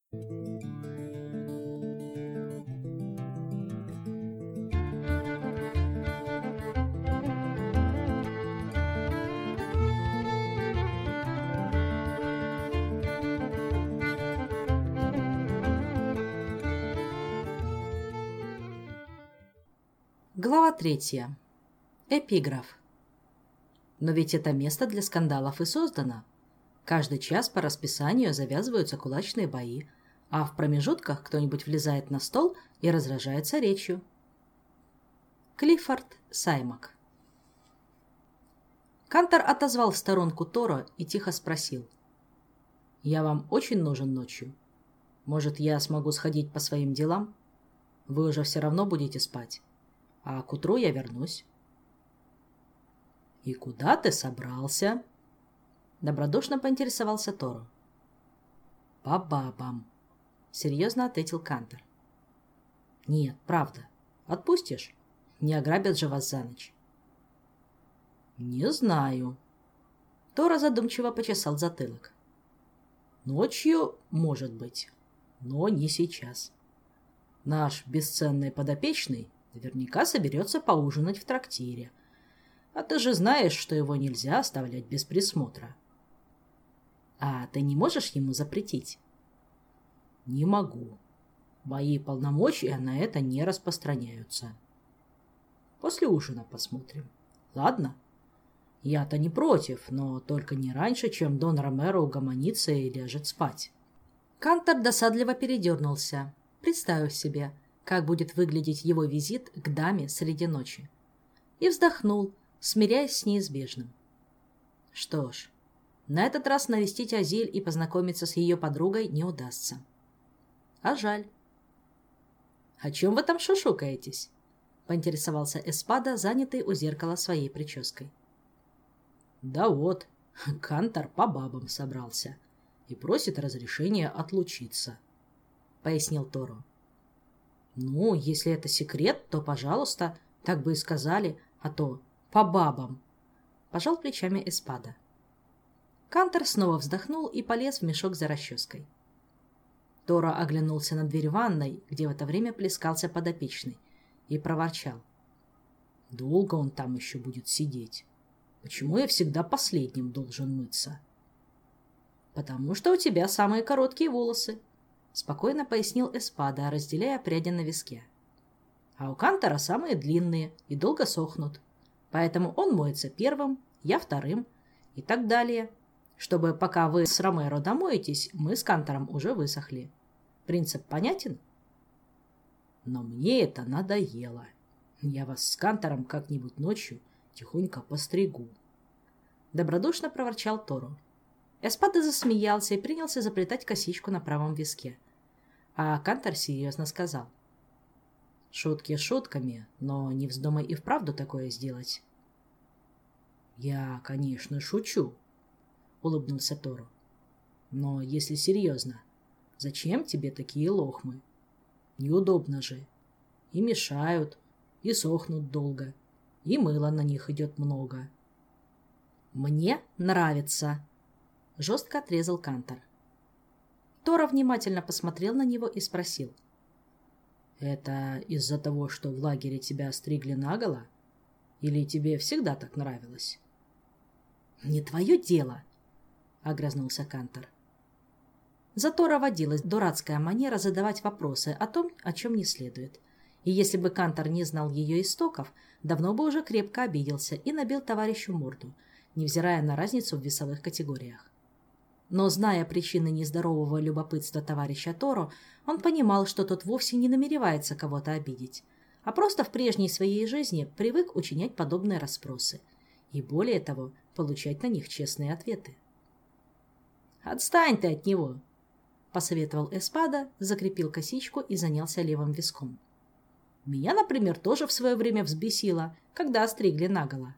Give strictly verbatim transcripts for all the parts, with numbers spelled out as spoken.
Глава третья. Эпиграф. Но ведь это место для скандалов и создано. Каждый час по расписанию завязываются кулачные бои, а в промежутках кто-нибудь влезает на стол и разражается речью. Клиффорд Саймак. Кантор отозвал в сторонку Торо и тихо спросил. «Я вам очень нужен ночью? Может, я смогу сходить по своим делам? Вы уже все равно будете спать. А к утру я вернусь». «И куда ты собрался?» Добродушно поинтересовался Торо. «По бабам», — серьезно ответил Кантор. «Нет, правда. Отпустишь? Не ограбят же вас за ночь». «Не знаю». Торо задумчиво почесал затылок. «Ночью, может быть, но не сейчас. Наш бесценный подопечный наверняка соберется поужинать в трактире. А ты же знаешь, что его нельзя оставлять без присмотра». «А ты не можешь ему запретить?» «Не могу. Мои полномочия на это не распространяются. После ужина посмотрим. Ладно? Я-то не против, но только не раньше, чем Дон Ромеро угомонится и ляжет спать». Кантор досадливо передернулся, представив себе, как будет выглядеть его визит к даме среди ночи, и вздохнул, смиряясь с неизбежным. Что ж, на этот раз навестить Азиль и познакомиться с ее подругой не удастся. А жаль. «О чем вы там шушукаетесь?» — поинтересовался Эспада, занятый у зеркала своей прической. «Да вот, Кантор по бабам собрался и просит разрешения отлучиться», — пояснил Торо. «Ну, если это секрет, то, пожалуйста, так бы и сказали, а то по бабам», — пожал плечами Эспада. Кантор снова вздохнул и полез в мешок за расческой. Торо оглянулся на дверь ванной, где в это время плескался подопечный, и проворчал. «Долго он там еще будет сидеть? Почему я всегда последним должен мыться?» «Потому что у тебя самые короткие волосы», — спокойно пояснил Эспада, разделяя пряди на виске. «А у Кантора самые длинные и долго сохнут, поэтому он моется первым, я вторым и так далее, чтобы пока вы с Ромеро домоетесь, мы с Кантором уже высохли. Принцип понятен?» «Но мне это надоело. Я вас с Кантором как-нибудь ночью тихонько постригу», — добродушно проворчал Торо. Эспада засмеялся и принялся заплетать косичку на правом виске. А Кантор серьезно сказал. «Шутки шутками, но не вздумай и вправду такое сделать». «Я, конечно, шучу», — улыбнулся Торо. «Но если серьезно, зачем тебе такие лохмы? Неудобно же. И мешают, и сохнут долго, и мыла на них идет много». «Мне нравится», — жестко отрезал Кантор. Торо внимательно посмотрел на него и спросил. «Это из-за того, что в лагере тебя стригли наголо? Или тебе всегда так нравилось?» «Не твое дело», — огрызнулся Кантор. За Торо водилась дурацкая манера задавать вопросы о том, о чем не следует. И если бы Кантор не знал ее истоков, давно бы уже крепко обиделся и набил товарищу морду, невзирая на разницу в весовых категориях. Но, зная причины нездорового любопытства товарища Торо, он понимал, что тот вовсе не намеревается кого-то обидеть, а просто в прежней своей жизни привык учинять подобные расспросы и, более того, получать на них честные ответы. «Отстань ты от него!» — посоветовал Эспада, закрепил косичку и занялся левым виском. «Меня, например, тоже в свое время взбесило, когда остригли наголо».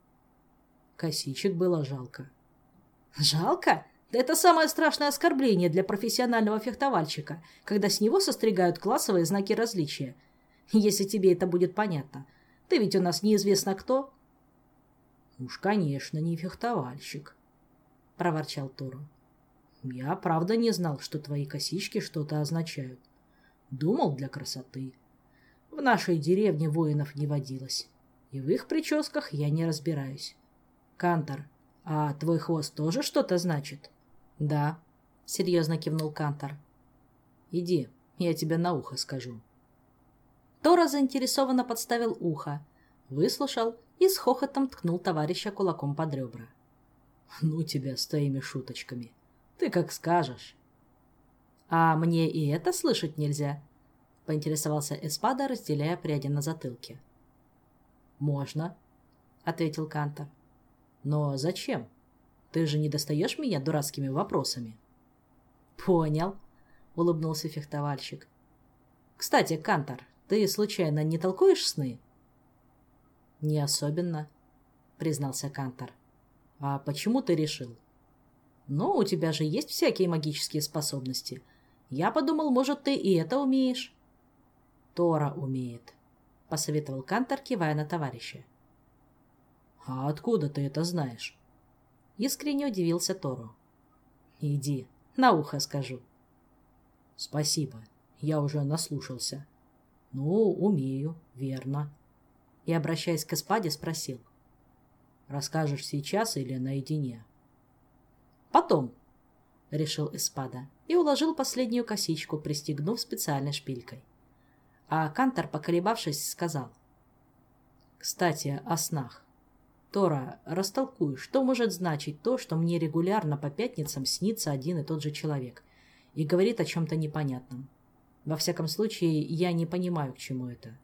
Косичек было жалко. «Жалко? Да это самое страшное оскорбление для профессионального фехтовальщика, когда с него состригают классовые знаки различия. Если тебе это будет понятно. Ты ведь у нас неизвестно кто». «Уж, конечно, не фехтовальщик», — проворчал Торо. Я правда не знал, что твои косички что-то означают. Думал, для красоты. В нашей деревне воинов не водилось, и в их прическах я не разбираюсь. Кантор, а твой хвост тоже что-то значит? Да, серьезно кивнул Кантор. Иди, я тебе на ухо скажу. Торо заинтересованно подставил ухо, выслушал и с хохотом ткнул товарища кулаком под ребра. Ну тебя с твоими шуточками. Ты как скажешь. А мне и это слышать нельзя? Поинтересовался Эспада, разделяя пряди на затылке. Можно, ответил Кантор. Но зачем? Ты же не достаешь меня дурацкими вопросами. Понял, улыбнулся фехтовальщик. Кстати, Кантор, ты случайно не толкуешь сны? Не особенно, признался Кантор. А почему ты решил? Ну, у тебя же есть всякие магические способности. Я подумал, может, ты и это умеешь. Торо умеет, посоветовал Кантор, кивая на товарища. А откуда ты это знаешь? Искренне удивился Торо. Иди, на ухо скажу. Спасибо, я уже наслушался. Ну, умею, верно. И, обращаясь к Эспаде, спросил. Расскажешь сейчас или наедине? Потом, решил Эспада и уложил последнюю косичку, пристегнув специальной шпилькой. А Кантор, поколебавшись, сказал. Кстати, о снах. Торо, растолкуй, что может значить то, что мне регулярно по пятницам снится один и тот же человек и говорит о чем-то непонятном. Во всяком случае, я не понимаю, к чему это.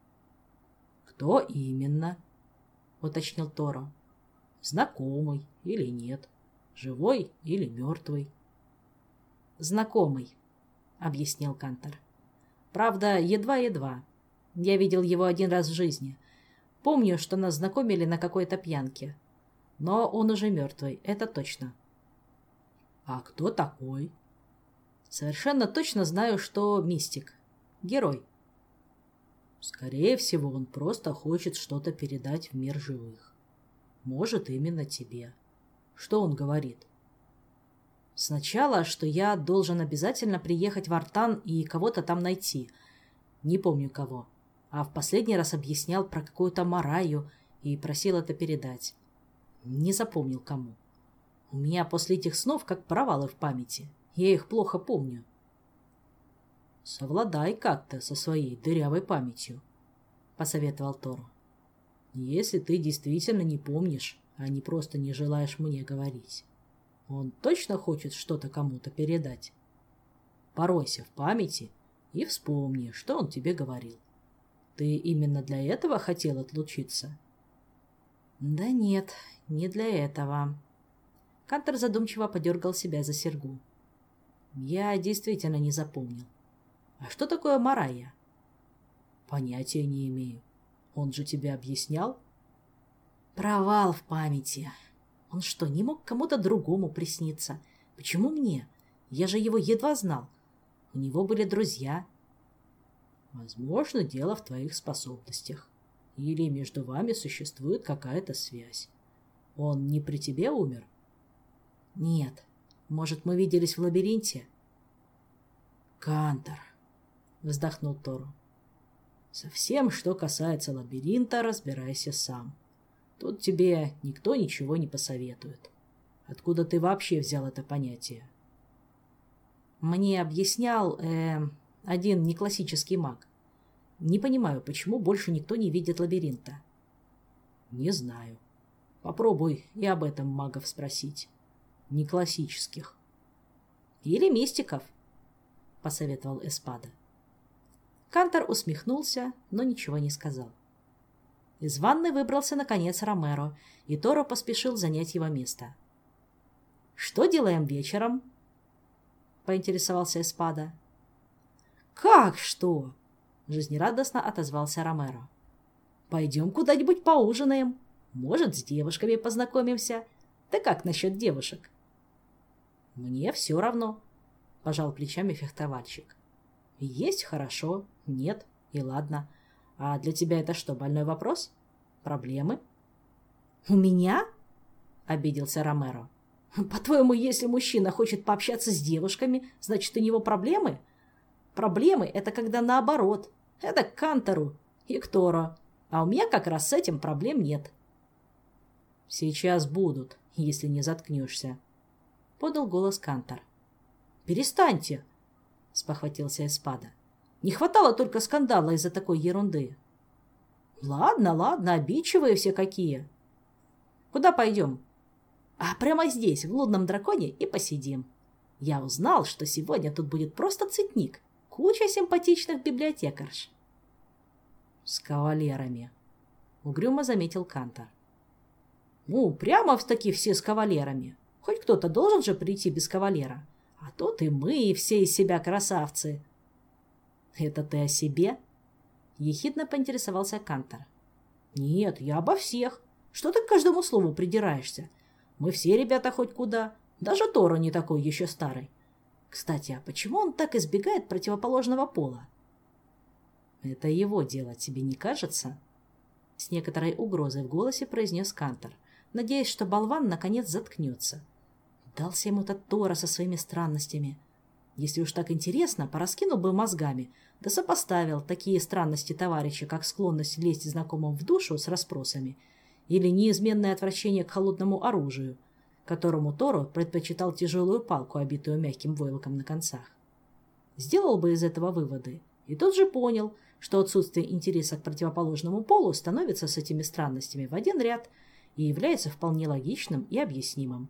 Кто именно? Уточнил Торо. Знакомый или нет? Живой или мертвый? Знакомый, объяснил Кантор. Правда, едва-едва. Я видел его один раз в жизни. Помню, что нас знакомили на какой-то пьянке. Но он уже мертвый, это точно. А кто такой? Совершенно точно знаю, что мистик. Герой. Скорее всего, он просто хочет что-то передать в мир живых. Может, именно тебе. Что он говорит? Сначала, что я должен обязательно приехать в Артан и кого-то там найти. Не помню кого. А в последний раз объяснял про какую-то Мараю и просил это передать. Не запомнил кому. У меня после этих снов как провалы в памяти. Я их плохо помню. Совладай как-то со своей дырявой памятью, посоветовал Торо. Если ты действительно не помнишь, а не просто не желаешь мне говорить, он точно хочет что-то кому-то передать. Поройся в памяти и вспомни, что он тебе говорил. Ты именно для этого хотел отлучиться? Да нет, не для этого. Кантор задумчиво подергал себя за серьгу. Я действительно не запомнил. А что такое Марая? Понятия не имею. Он же тебе объяснял? Провал в памяти. Он что, не мог кому-то другому присниться? Почему мне? Я же его едва знал. У него были друзья. Возможно, дело в твоих способностях. Или между вами существует какая-то связь. Он не при тебе умер? Нет. Может, мы виделись в лабиринте? Кантор, вздохнул Торо. Совсем, что касается лабиринта, разбирайся сам. Тут тебе никто ничего не посоветует. Откуда ты вообще взял это понятие? Мне объяснял э, один неклассический маг. Не понимаю, почему больше никто не видит лабиринта. Не знаю. Попробуй и об этом магов спросить. Неклассических. Или мистиков, посоветовал Эспада. Кантор усмехнулся, но ничего не сказал. Из ванной выбрался, наконец, Ромеро, и Торо поспешил занять его место. «Что делаем вечером?» — поинтересовался Эспада. «Как что?» — жизнерадостно отозвался Ромеро. «Пойдем куда-нибудь поужинаем. Может, с девушками познакомимся. Да как насчет девушек?» «Мне все равно», — пожал плечами фехтовальщик. «Есть хорошо, нет и ладно. А для тебя это что, больной вопрос? Проблемы?» «У меня?» — обиделся Ромеро. По-твоему, если мужчина хочет пообщаться с девушками, значит, у него проблемы? Проблемы – это когда наоборот. Это к Кантору и к Торо. А у меня как раз с этим проблем нет. Сейчас будут, если не заткнешься, — подал голос Кантор. Перестаньте, — спохватился Эспада. Не хватало только скандала из-за такой ерунды. Ладно, ладно, обидчивые все какие. Куда пойдем? А прямо здесь, в лунном драконе, и посидим. Я узнал, что сегодня тут будет просто цветник. Куча симпатичных библиотекарш. С кавалерами, — угрюмо заметил Кантор. Ну, прямо-таки все с кавалерами. Хоть кто-то должен же прийти без кавалера. А тут и мы, и все из себя красавцы. Это ты о себе? Ехидно поинтересовался Кантор. Нет, я обо всех. Что ты к каждому слову придираешься? Мы все ребята хоть куда. Даже Торо не такой еще старый. Кстати, а почему он так избегает противоположного пола? Это его дело, тебе не кажется? С некоторой угрозой в голосе произнес Кантор, надеясь, что болван наконец заткнется. Дался ему этот Торо со своими странностями. Если уж так интересно, пораскинул бы мозгами, да сопоставил такие странности товарища, как склонность лезть знакомым в душу с расспросами или неизменное отвращение к холодному оружию, которому Торо предпочитал тяжелую палку, обитую мягким войлоком на концах. Сделал бы из этого выводы, и тот же понял, что отсутствие интереса к противоположному полу становится с этими странностями в один ряд и является вполне логичным и объяснимым.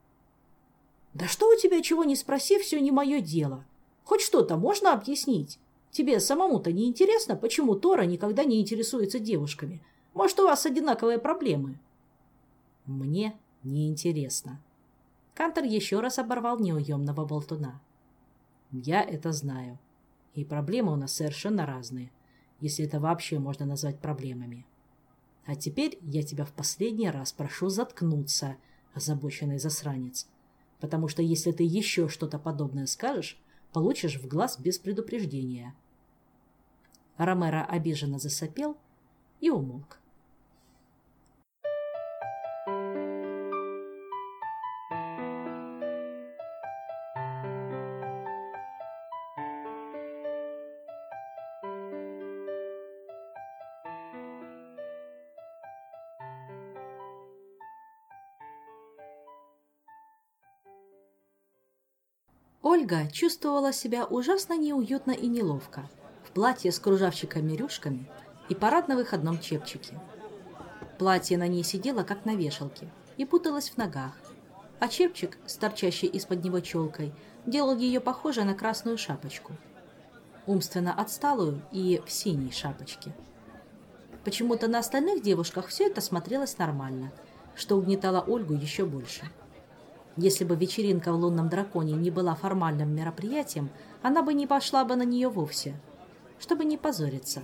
«Да что у тебя, чего не спроси, все не мое дело. Хоть что-то можно объяснить? Тебе самому-то не интересно, почему Торо никогда не интересуется девушками? Может, у вас одинаковые проблемы?» «Мне не интересно». Кантор еще раз оборвал неуемного болтуна. «Я это знаю. И проблемы у нас совершенно разные, если это вообще можно назвать проблемами. А теперь я тебя в последний раз прошу заткнуться, озабоченный засранец, потому что если ты еще что-то подобное скажешь, получишь в глаз без предупреждения». Ромеро обиженно засопел и умолк. Ольга чувствовала себя ужасно неуютно и неловко в платье с кружавчиками-рюшками и парадно-выходном чепчике. Платье на ней сидело, как на вешалке, и путалось в ногах, а чепчик, с торчащей из-под него челкой, делал ее похожей на красную шапочку. Умственно отсталую и в синей шапочке. Почему-то на остальных девушках все это смотрелось нормально, что угнетало Ольгу еще больше. Если бы вечеринка в лунном драконе не была формальным мероприятием, она бы не пошла бы на нее вовсе, чтобы не позориться.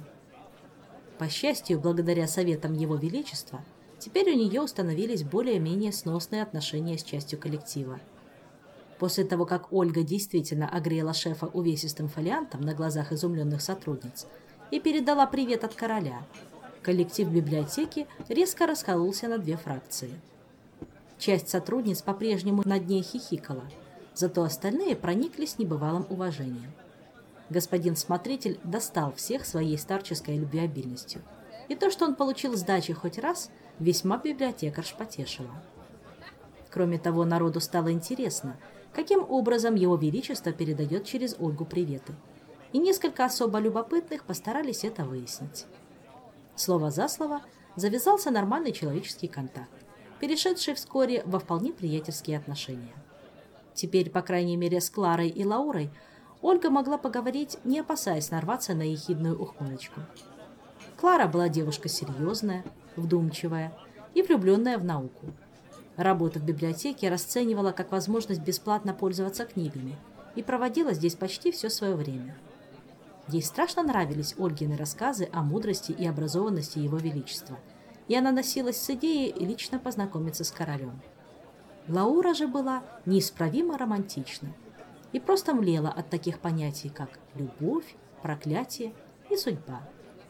По счастью, благодаря советам Его Величества, теперь у нее установились более-менее сносные отношения с частью коллектива. После того, как Ольга действительно огрела шефа увесистым фолиантом на глазах изумленных сотрудниц и передала привет от короля, коллектив библиотеки резко раскололся на две фракции. Часть сотрудниц по-прежнему над ней хихикала, зато остальные прониклись небывалым уважением. Господин смотритель достал всех своей старческой любвеобильностью, и то, что он получил сдачи хоть раз, весьма библиотекарш потешило. Кроме того, народу стало интересно, каким образом Его Величество передает через Ольгу приветы, и несколько особо любопытных постарались это выяснить. Слово за слово завязался нормальный человеческий контакт, перешедший вскоре во вполне приятельские отношения. Теперь, по крайней мере, с Кларой и Лаурой Ольга могла поговорить, не опасаясь нарваться на ехидную ухмылочку. Клара была девушка серьезная, вдумчивая и влюбленная в науку. Работу в библиотеке расценивала как возможность бесплатно пользоваться книгами и проводила здесь почти все свое время. Ей страшно нравились Ольгины рассказы о мудрости и образованности Его Величества, и она носилась с идеей лично познакомиться с королем. Лаура же была неисправимо романтична и просто млела от таких понятий, как любовь, проклятие и судьба.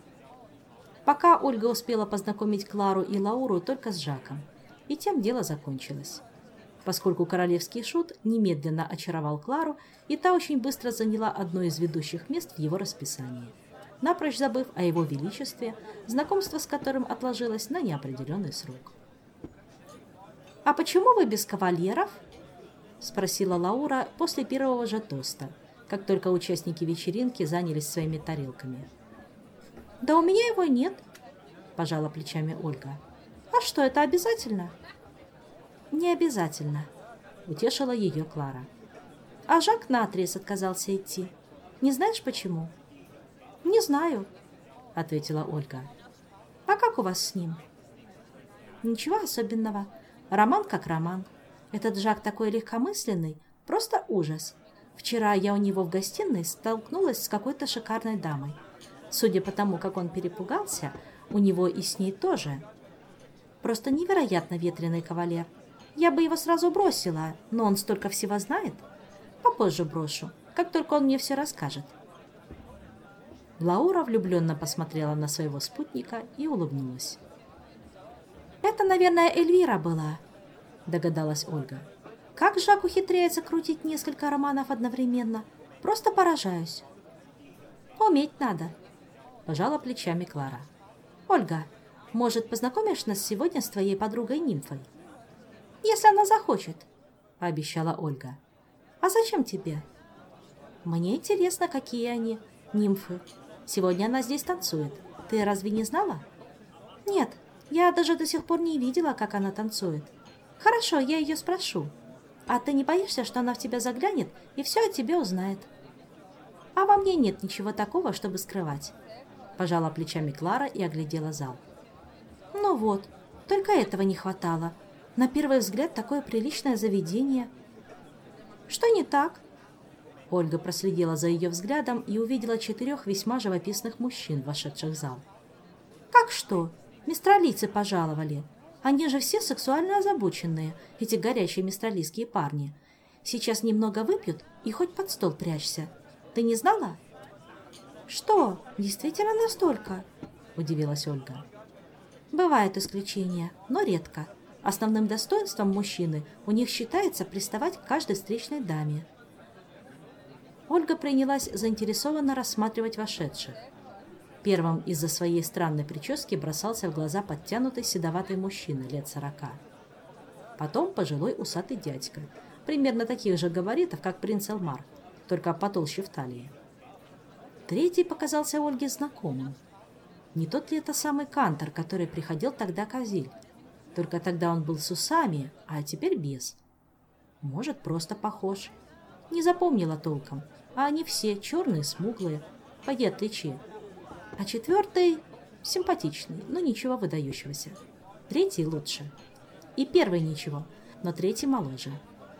Пока Ольга успела познакомить Клару и Лауру только с Жаком, и тем дело закончилось. поскольку королевский шут немедленно очаровал Клару, и та очень быстро заняла одно из ведущих мест в его расписании, напрочь забыв о его величестве, знакомство с которым отложилось на неопределенный срок. «А почему вы без кавалеров?» – спросила Лаура после первого же тоста, как только участники вечеринки занялись своими тарелками. «Да у меня его нет», – пожала плечами Ольга. «А что, это обязательно?» «Не обязательно», – утешила ее Клара. «А Жак наотрез отказался идти. Не знаешь, почему?» «Не знаю», – ответила Ольга. «А как у вас с ним?» «Ничего особенного. Роман как роман. Этот Жак такой легкомысленный, просто ужас. Вчера я у него в гостиной столкнулась с какой-то шикарной дамой. Судя по тому, как он перепугался, у него и с ней тоже. Просто невероятно ветреный кавалер. Я бы его сразу бросила, но он столько всего знает. Попозже брошу, как только он мне все расскажет». Лаура влюбленно посмотрела на своего спутника и улыбнулась. «Это, наверное, Эльвира была», – догадалась Ольга. «Как Жак ухитряется крутить несколько романов одновременно? Просто поражаюсь». «Уметь надо», – пожала плечами Клара. «Ольга, может, познакомишь нас сегодня с твоей подругой-нимфой?» «Если она захочет», – пообещала Ольга. «А зачем тебе?» «Мне интересно, какие они, нимфы. Сегодня она здесь танцует. Ты разве не знала?» «Нет, я даже до сих пор не видела, как она танцует. Хорошо, я ее спрошу. А ты не боишься, что она в тебя заглянет и все о тебе узнает?» «А во мне нет ничего такого, чтобы скрывать», – пожала плечами Клара и оглядела зал. «Ну вот, только этого не хватало. На первый взгляд такое приличное заведение». «Что не так?» Ольга проследила за ее взглядом и увидела четырех весьма живописных мужчин, вошедших в зал. «Как что? Мистралийцы пожаловали. Они же все сексуально озабоченные, эти горячие мистралийские парни. Сейчас немного выпьют и хоть под стол прячься. Ты не знала?» «Что, действительно настолько?» – удивилась Ольга. «Бывают исключения, но редко. Основным достоинством мужчины у них считается приставать к каждой встречной даме». Ольга принялась заинтересованно рассматривать вошедших. Первым из-за своей странной прически бросался в глаза подтянутый седоватый мужчина лет сорока. Потом пожилой усатый дядька, примерно таких же габаритов, как принц Элмар, только потолще в талии. Третий показался Ольге знакомым. Не тот ли это самый Кантор, который приходил тогда к Азиль? Только тогда он был с усами, а теперь без. Может, просто похож. Не запомнила толком, а они все черные, смуглые. Пойди отличи. А четвертый симпатичный, но ничего выдающегося. Третий лучше. И первый ничего, но третий моложе.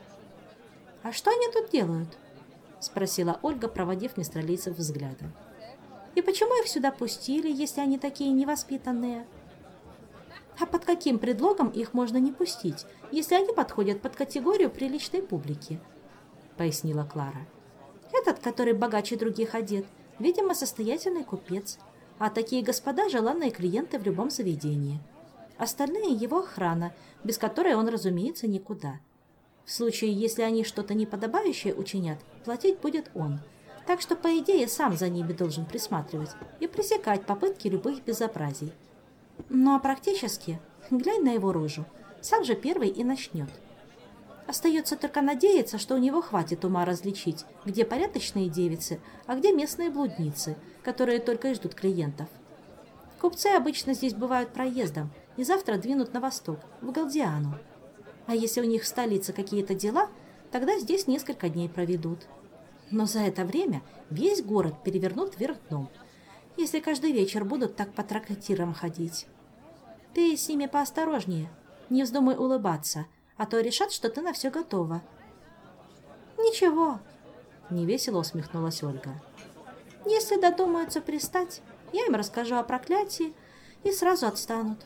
«А что они тут делают?» – спросила Ольга, проводив мистралийцев взглядом. «И почему их сюда пустили, если они такие невоспитанные?» «А под каким предлогом их можно не пустить, если они подходят под категорию приличной публики?» – пояснила Клара. «Этот, который богаче других одет, видимо, состоятельный купец, а такие господа – желанные клиенты в любом заведении. Остальные – его охрана, без которой он, разумеется, никуда. В случае, если они что-то неподобающее учинят, платить будет он. Так что, по идее, сам за ними должен присматривать и пресекать попытки любых безобразий. Ну а практически, глянь на его рожу, сам же первый и начнет. Остается только надеяться, что у него хватит ума различить, где порядочные девицы, а где местные блудницы, которые только и ждут клиентов. Купцы обычно здесь бывают проездом и завтра двинут на восток, в Галдиану. А если у них в столице какие-то дела, тогда здесь несколько дней проведут. Но за это время весь город перевернут вверх дном, если каждый вечер будут так по трактирам ходить. Ты с ними поосторожнее, не вздумай улыбаться, а то решат, что ты на все готова». «Ничего», — невесело усмехнулась Ольга. «Если додумаются пристать, я им расскажу о проклятии и сразу отстанут.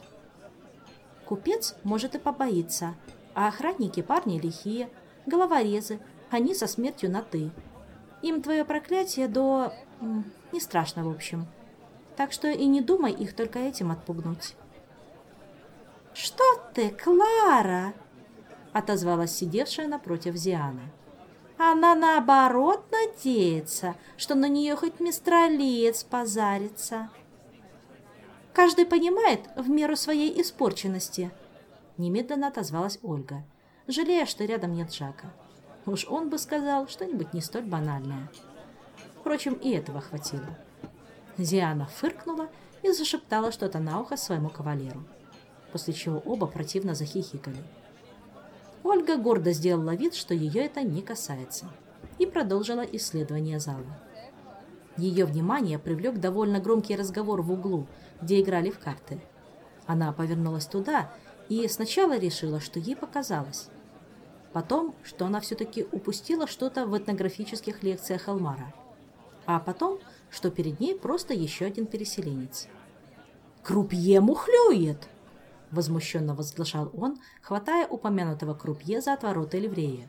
Купец может и побоится, а охранники парни лихие, головорезы, они со смертью на «ты». Им твое проклятие до... не страшно, в общем. Так что и не думай их только этим отпугнуть». «Что ты, Клара?» отозвалась сидевшая напротив Зиана. «Она, наоборот, надеется, что на нее хоть мистралиец позарится». «Каждый понимает в меру своей испорченности», — немедленно отозвалась Ольга, жалея, что рядом нет Жака. Уж он бы сказал что-нибудь не столь банальное. Впрочем, и этого хватило. Зиана фыркнула и зашептала что-то на ухо своему кавалеру, после чего оба противно захихикали. Ольга гордо сделала вид, что ее это не касается, и продолжила исследование зала. Ее внимание привлек довольно громкий разговор в углу, где играли в карты. Она повернулась туда и сначала решила, что ей показалось. Потом, что она все-таки упустила что-то в этнографических лекциях Элмара. А потом, что перед ней просто еще один переселенец. «Крупье мухлюет!» — возмущенно возглашал он, хватая упомянутого крупье за отвороты ливрея.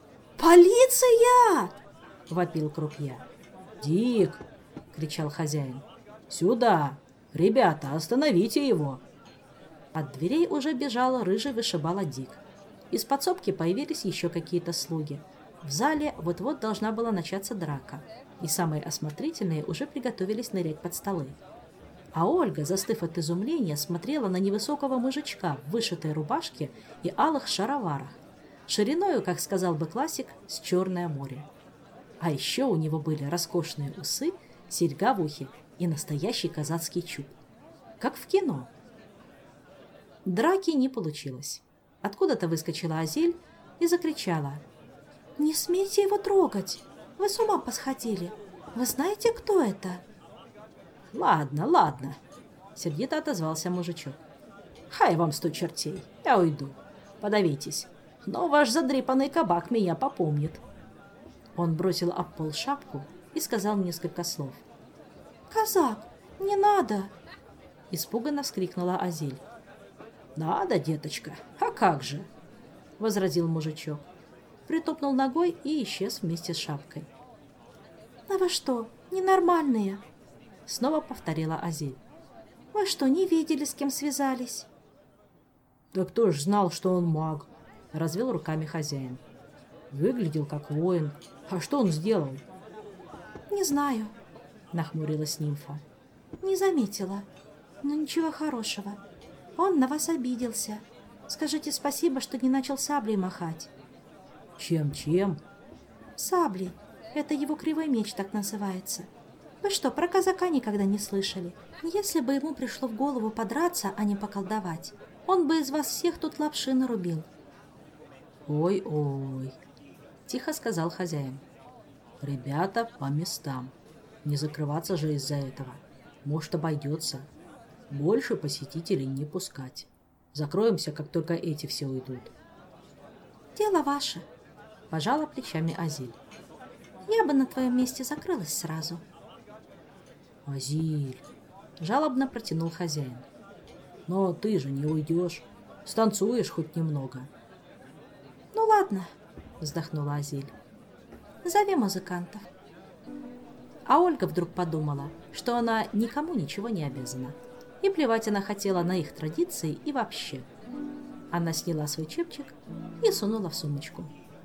«Полиция!» — вопил крупье. «Дик!» — кричал хозяин. «Сюда! Ребята, остановите его!» От дверей уже бежал рыжий вышибала Дик. Из подсобки появились еще какие-то слуги. В зале вот-вот должна была начаться драка, и самые осмотрительные уже приготовились нырять под столы. А Ольга, застыв от изумления, смотрела на невысокого мужичка в вышитой рубашке и алых шароварах, шириною, как сказал бы классик, с Черное море. А еще у него были роскошные усы, серьга в ухе и настоящий казацкий чуб. Как в кино. Драки не получилось. Откуда-то выскочила Азиль и закричала: «Не смейте его трогать! Вы с ума посходили! Вы знаете, кто это?» «Ладно, ладно», — сердито отозвался мужичок. «Хай вам сто чертей, я уйду. Подавитесь. Но ваш задрипанный кабак меня попомнит». Он бросил об пол шапку и сказал несколько слов. «Казак, не надо!» — испуганно вскрикнула Азиль. «Надо, деточка, а как же?» — возразил мужичок. Притопнул ногой и исчез вместе с шапкой. «А вы что, ненормальные?» — снова повторила Азиль. «Вы что, не видели, с кем связались?» «Да кто ж знал, что он маг?» — развел руками хозяин. «Выглядел как воин. А что он сделал?» «Не знаю», — нахмурилась нимфа. «Не заметила. Но ничего хорошего. Он на вас обиделся. Скажите спасибо, что не начал саблей махать». «Чем-чем?» «Саблей. Это его кривой меч так называется. Вы что, про казака никогда не слышали? Если бы ему пришло в голову подраться, а не поколдовать, он бы из вас всех тут лапши нарубил». «Ой-ой», — тихо сказал хозяин. «Ребята, по местам. Не закрываться же из-за этого. Может, обойдется. Больше посетителей не пускать. Закроемся, как только эти все уйдут». «Дело ваше», — пожала плечами Азиль. «Я бы на твоем месте закрылась сразу». «Азиль», — жалобно протянул хозяин. «Но ты же не уйдешь. Станцуешь хоть немного». «Ну ладно», — вздохнула Азиль. «Зови музыкантов». А Ольга вдруг подумала, что она никому ничего не обязана. И плевать она хотела на их традиции и вообще. Она сняла свой чепчик и сунула в сумочку.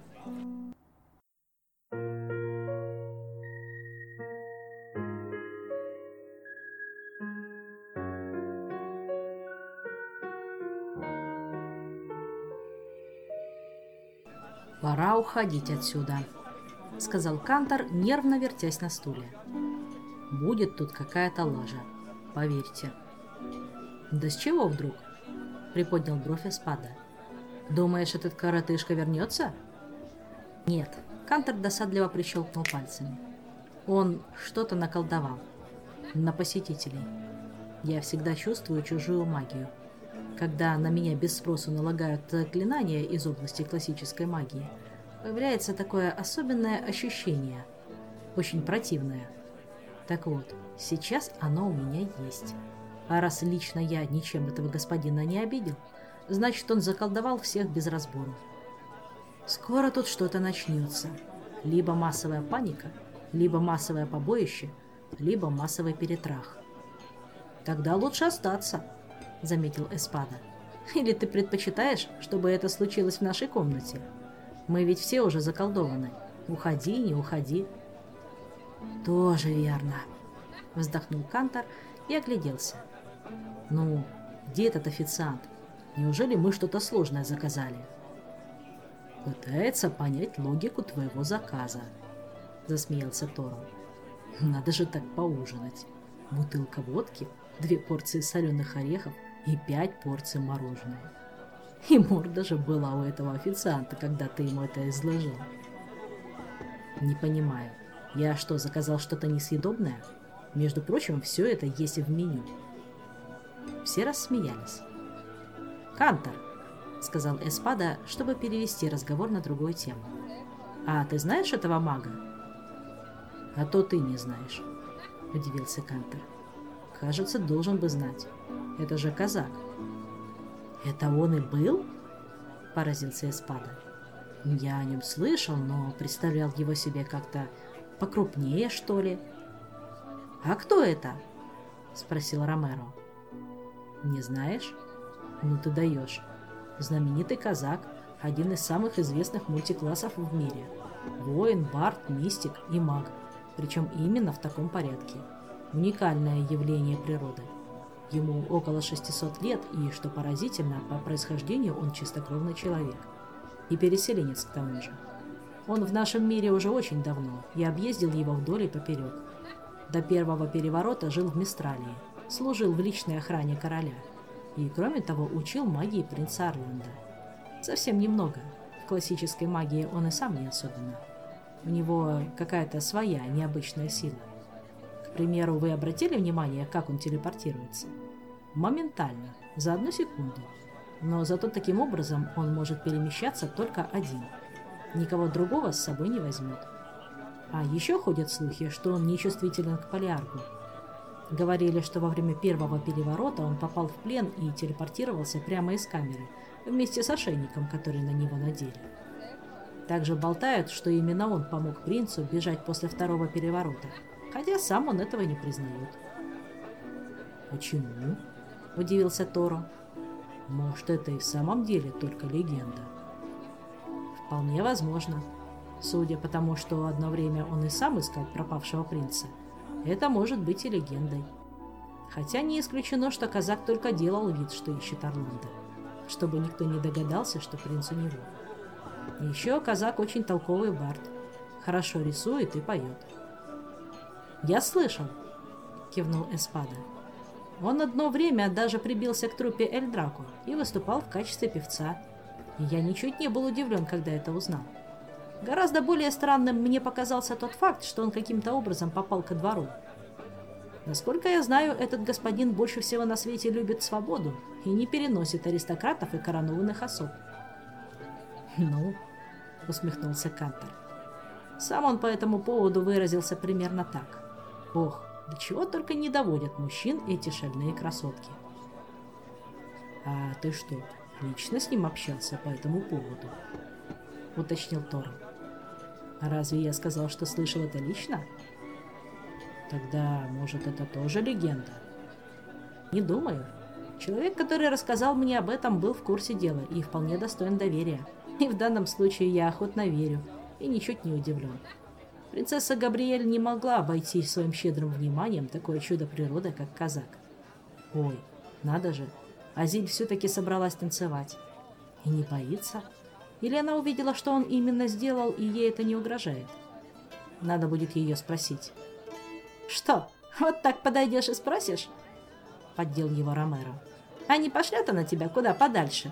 «Пора уходить отсюда», — сказал Кантор, нервно вертясь на стуле. «Будет тут какая-то лажа, поверьте». «Да с чего вдруг?» — приподнял бровь Эспада. «Думаешь, этот коротышка вернется?» «Нет», — Кантор досадливо прищелкнул пальцами. «Он что-то наколдовал. На посетителей. Я всегда чувствую чужую магию. Когда на меня без спросу налагают заклинания из области классической магии, появляется такое особенное ощущение, очень противное. Так вот, сейчас оно у меня есть. А раз лично я ничем этого господина не обидел, значит, он заколдовал всех без разбору. Скоро тут что-то начнется. Либо массовая паника, либо массовое побоище, либо массовый перетрах. Тогда лучше остаться», — заметил Эспада. Или ты предпочитаешь, чтобы это случилось в нашей комнате? Мы ведь все уже заколдованы. Уходи, не уходи. Тоже верно, вздохнул Кантор и огляделся. Ну, где этот официант? Неужели мы что-то сложное заказали? Пытается понять логику твоего заказа, засмеялся Торо. Надо же так поужинать. Бутылка водки, две порции соленых орехов и пять порций мороженого. И морда же была у этого официанта, когда ты ему это изложил. Не понимаю, я что, заказал что-то несъедобное? Между прочим, все это есть и в меню. Все рассмеялись. «Кантор», — сказал Эспада, чтобы перевести разговор на другую тему. «А ты знаешь этого мага?» «А то ты не знаешь», — удивился Кантор. «Кажется, должен бы знать. Это же казак». «Это он и был?» — поразился Эспада. «Я о нем слышал, но представлял его себе как-то покрупнее, что ли». «А кто это?» — спросил Ромеро. «Не знаешь? Ну ты даешь. Знаменитый казак, один из самых известных мультиклассов в мире. Воин, бард, мистик и маг. Причем именно в таком порядке. Уникальное явление природы. Ему около шестисот лет, и, что поразительно, по происхождению он чистокровный человек. И переселенец к тому же. Он в нашем мире уже очень давно, я объездил его вдоль и поперек. До первого переворота жил в Мистралии, служил в личной охране короля. И, кроме того, учил магии принца Орландо. Совсем немного. В классической магии он и сам не особенно. У него какая-то своя необычная сила. К примеру, вы обратили внимание, как он телепортируется? Моментально, за одну секунду. Но зато таким образом он может перемещаться только один. Никого другого с собой не возьмет. А еще ходят слухи, что он нечувствителен к полиаргу. Говорили, что во время первого переворота он попал в плен и телепортировался прямо из камеры, вместе с ошейником, который на него надели. Также болтают, что именно он помог принцу бежать после второго переворота, хотя сам он этого не признает. «Почему?» – удивился Торо. «Может, это и в самом деле только легенда?» «Вполне возможно. Судя по тому, что одно время он и сам искал пропавшего принца, это может быть и легендой. Хотя не исключено, что казак только делал вид, что ищет Орландо, чтобы никто не догадался, что принц у него. Еще казак очень толковый бард, хорошо рисует и поет». «Я слышал», — кивнул Эспада. «Он одно время даже прибился к труппе Эль Драко и выступал в качестве певца. И я ничуть не был удивлен, когда это узнал. Гораздо более странным мне показался тот факт, что он каким-то образом попал ко двору. Насколько я знаю, этот господин больше всего на свете любит свободу и не переносит аристократов и коронованных особ». «Ну», — усмехнулся Кантор. Сам он по этому поводу выразился примерно так. «Ох, до чего только не доводят мужчин эти шальные красотки». «А ты что, лично с ним общался по этому поводу?» — уточнил Торо. «А разве я сказал, что слышал это лично?» «Тогда, может, это тоже легенда?» «Не думаю. Человек, который рассказал мне об этом, был в курсе дела и вполне достоин доверия. И в данном случае я охотно верю и ничуть не удивлен. Принцесса Габриэль не могла обойти своим щедрым вниманием такое чудо природы, как казак. Ой, надо же, Азиль все-таки собралась танцевать. И не боится? Или она увидела, что он именно сделал, и ей это не угрожает? Надо будет ее спросить». «Что, вот так подойдешь и спросишь?» — поддел его Ромеро. «А не пошлет она тебя куда подальше?»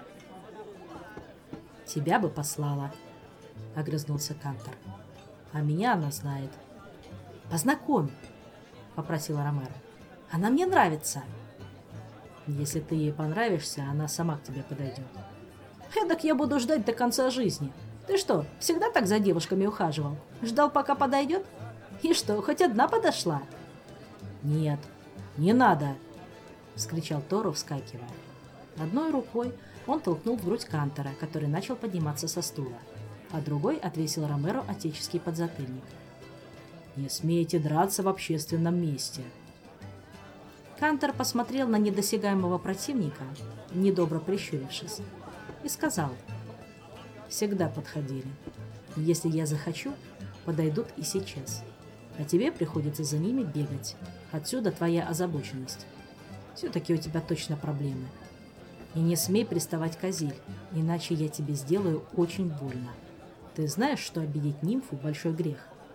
«Тебя бы послала», — огрызнулся Кантор. «А меня она знает». «Познакомь», — попросила Ромеро. «Она мне нравится». «Если ты ей понравишься, она сама к тебе подойдет». «Эдак я буду ждать до конца жизни. Ты что, всегда так за девушками ухаживал? Ждал, пока подойдет? И что, хоть одна подошла?» «Нет, не надо!» — вскричал Торо, вскакивая. Одной рукой он толкнул в грудь Кантора, который начал подниматься со стула, а другой отвесил Ромеро отеческий подзатыльник. «Не смейте драться в общественном месте!» Кантор посмотрел на недосягаемого противника, недобро прищурившись, и сказал: «Всегда подходили. Если я захочу, подойдут и сейчас. А тебе приходится за ними бегать. Отсюда твоя озабоченность. Все-таки у тебя точно проблемы. И не смей приставать к Азиль, иначе я тебе сделаю очень больно. Ты знаешь, что обидеть нимфу – большой грех?»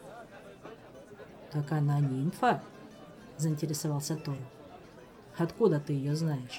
«Так она нимфа?» – заинтересовался Тору. «Откуда ты ее знаешь?»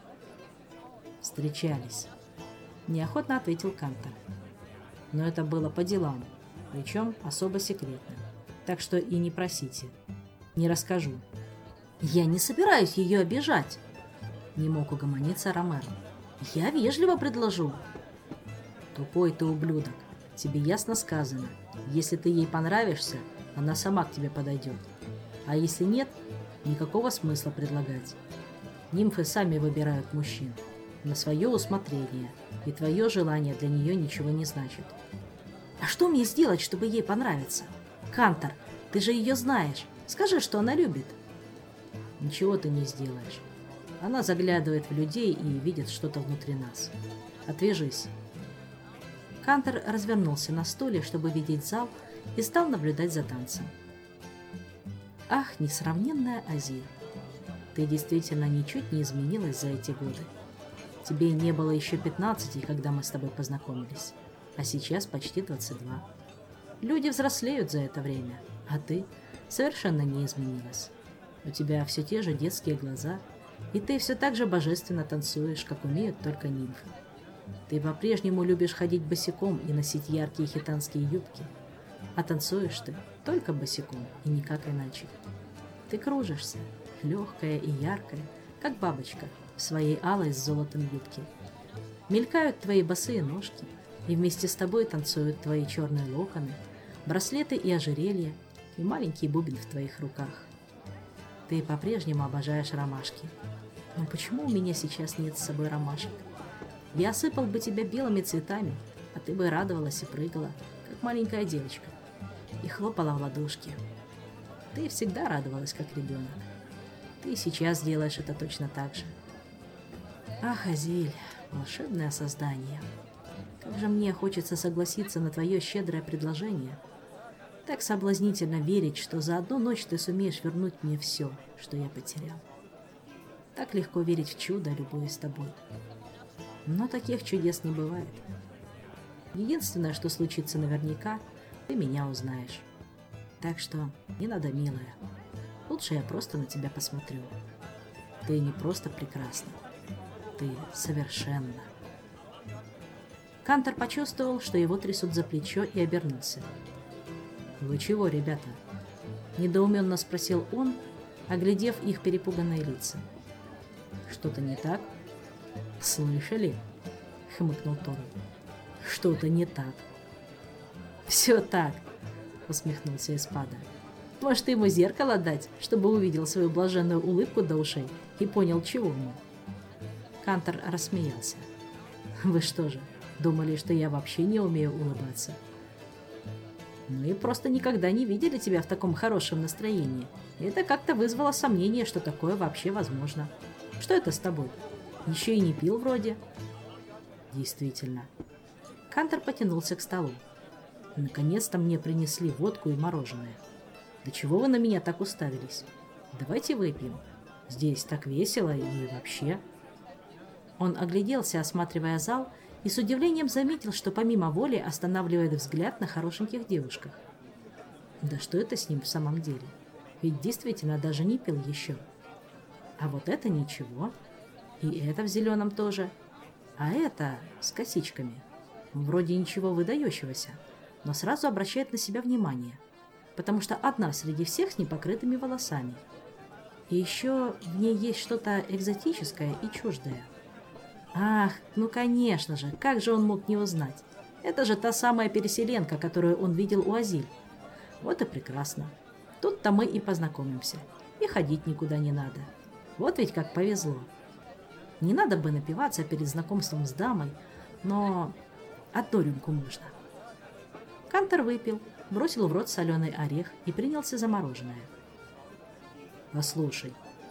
«Встречались», – неохотно ответил Кантор. «Но это было по делам, причем особо секретно. Так что и не просите. Не расскажу». «Я не собираюсь ее обижать», – не мог угомониться Ромеро. «Я вежливо предложу». «Тупой ты ублюдок. Тебе ясно сказано. Если ты ей понравишься, она сама к тебе подойдет. А если нет, никакого смысла предлагать. Нимфы сами выбирают мужчин. На свое усмотрение. И твое желание для нее ничего не значит». «А что мне сделать, чтобы ей понравиться? Кантор, ты же ее знаешь. Скажи, что она любит». «Ничего ты не сделаешь. Она заглядывает в людей и видит что-то внутри нас. Отвяжись». Кантор развернулся на стуле, чтобы видеть зал, и стал наблюдать за танцем. «Ах, несравненная Азиль, ты действительно ничуть не изменилась за эти годы. Тебе не было еще пятнадцати, когда мы с тобой познакомились, а сейчас почти двадцать два. Люди взрослеют за это время, а ты совершенно не изменилась. У тебя все те же детские глаза, и ты все так же божественно танцуешь, как умеют только нимфы. Ты по-прежнему любишь ходить босиком и носить яркие хитанские юбки, а танцуешь ты только босиком и никак иначе. Ты кружишься, легкая и яркая, как бабочка в своей алой с золотом юбке. Мелькают твои босые ножки, и вместе с тобой танцуют твои черные локоны, браслеты и ожерелья, и маленький бубен в твоих руках. Ты по-прежнему обожаешь ромашки. Но почему у меня сейчас нет с собой ромашек? Я осыпал бы тебя белыми цветами, а ты бы радовалась и прыгала, как маленькая девочка, и хлопала в ладошки. Ты всегда радовалась, как ребенок. Ты сейчас делаешь это точно так же. Ах, Азиль, волшебное создание. Как же мне хочется согласиться на твое щедрое предложение. Так соблазнительно верить, что за одну ночь ты сумеешь вернуть мне все, что я потерял. Так легко верить в чудо, любуясь тобой. Но таких чудес не бывает. Единственное, что случится наверняка, ты меня узнаешь. Так что не надо, милая. Лучше я просто на тебя посмотрю. Ты не просто прекрасна. Ты совершенна. Кантор почувствовал, что его трясут за плечо, и обернулся. «Вы чего, ребята?» – недоуменно спросил он, оглядев их перепуганные лица. «Что-то не так?» «Слышали?» – хмыкнул Тору. «Что-то не так». «Все так», – усмехнулся Эспада. «Может, ему зеркало дать, чтобы увидел свою блаженную улыбку до ушей и понял, чего ему?» Кантор рассмеялся. «Вы что же, думали, что я вообще не умею улыбаться? Мы просто никогда не видели тебя в таком хорошем настроении. И это как-то вызвало сомнение, что такое вообще возможно. Что это с тобой? Еще и не пил вроде». Действительно. Кантор потянулся к столу. Наконец-то мне принесли водку и мороженое. Да чего вы на меня так уставились? Давайте выпьем. Здесь так весело и вообще. Он огляделся, осматривая зал, и с удивлением заметил, что помимо воли останавливает взгляд на хорошеньких девушках. Да что это с ним в самом деле? Ведь действительно даже не пил еще. А вот это ничего. И это в зеленом тоже. А это с косичками. Вроде ничего выдающегося, но сразу обращает на себя внимание, потому что одна среди всех с непокрытыми волосами. И еще в ней есть что-то экзотическое и чуждое. Ах, ну конечно же, как же он мог не узнать? Это же та самая переселенка, которую он видел у Азиль. Вот и прекрасно. Тут-то мы и познакомимся. И ходить никуда не надо. Вот ведь как повезло. Не надо бы напиваться перед знакомством с дамой, но одну рюмку можно. Кантор выпил, бросил в рот соленый орех и принялся за мороженое. «Послушай»,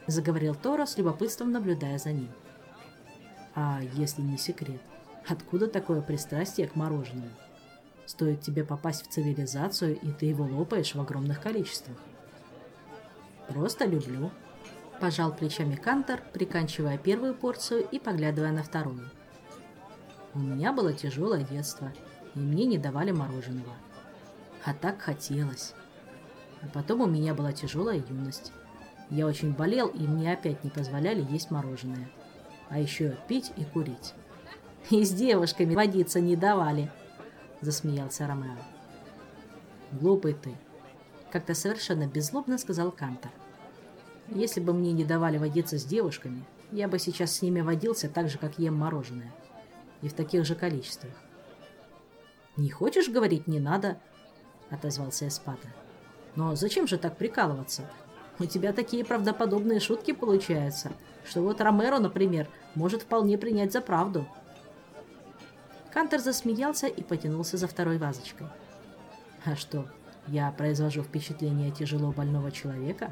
заговорил Торо с любопытством, наблюдая за ним. А если не секрет, откуда такое пристрастие к мороженому? Стоит тебе попасть в цивилизацию, и ты его лопаешь в огромных количествах. Просто люблю. Пожал плечами Кантор, приканчивая первую порцию и поглядывая на вторую. У меня было тяжелое детство, и мне не давали мороженого. А так хотелось. А потом у меня была тяжелая юность. Я очень болел, и мне опять не позволяли есть мороженое. А еще пить и курить. И с девушками водиться не давали, засмеялся Ромео. Глупый ты, как-то совершенно беззлобно сказал Кантор. Если бы мне не давали водиться с девушками, я бы сейчас с ними водился так же, как ем мороженое. И в таких же количествах. Не хочешь говорить, не надо, отозвался Эспада. Но зачем же так прикалываться? У тебя такие правдоподобные шутки получаются, что вот Ромеро, например, может вполне принять за правду. Кантор засмеялся и потянулся за второй вазочкой. А что, я произвожу впечатление тяжело больного человека?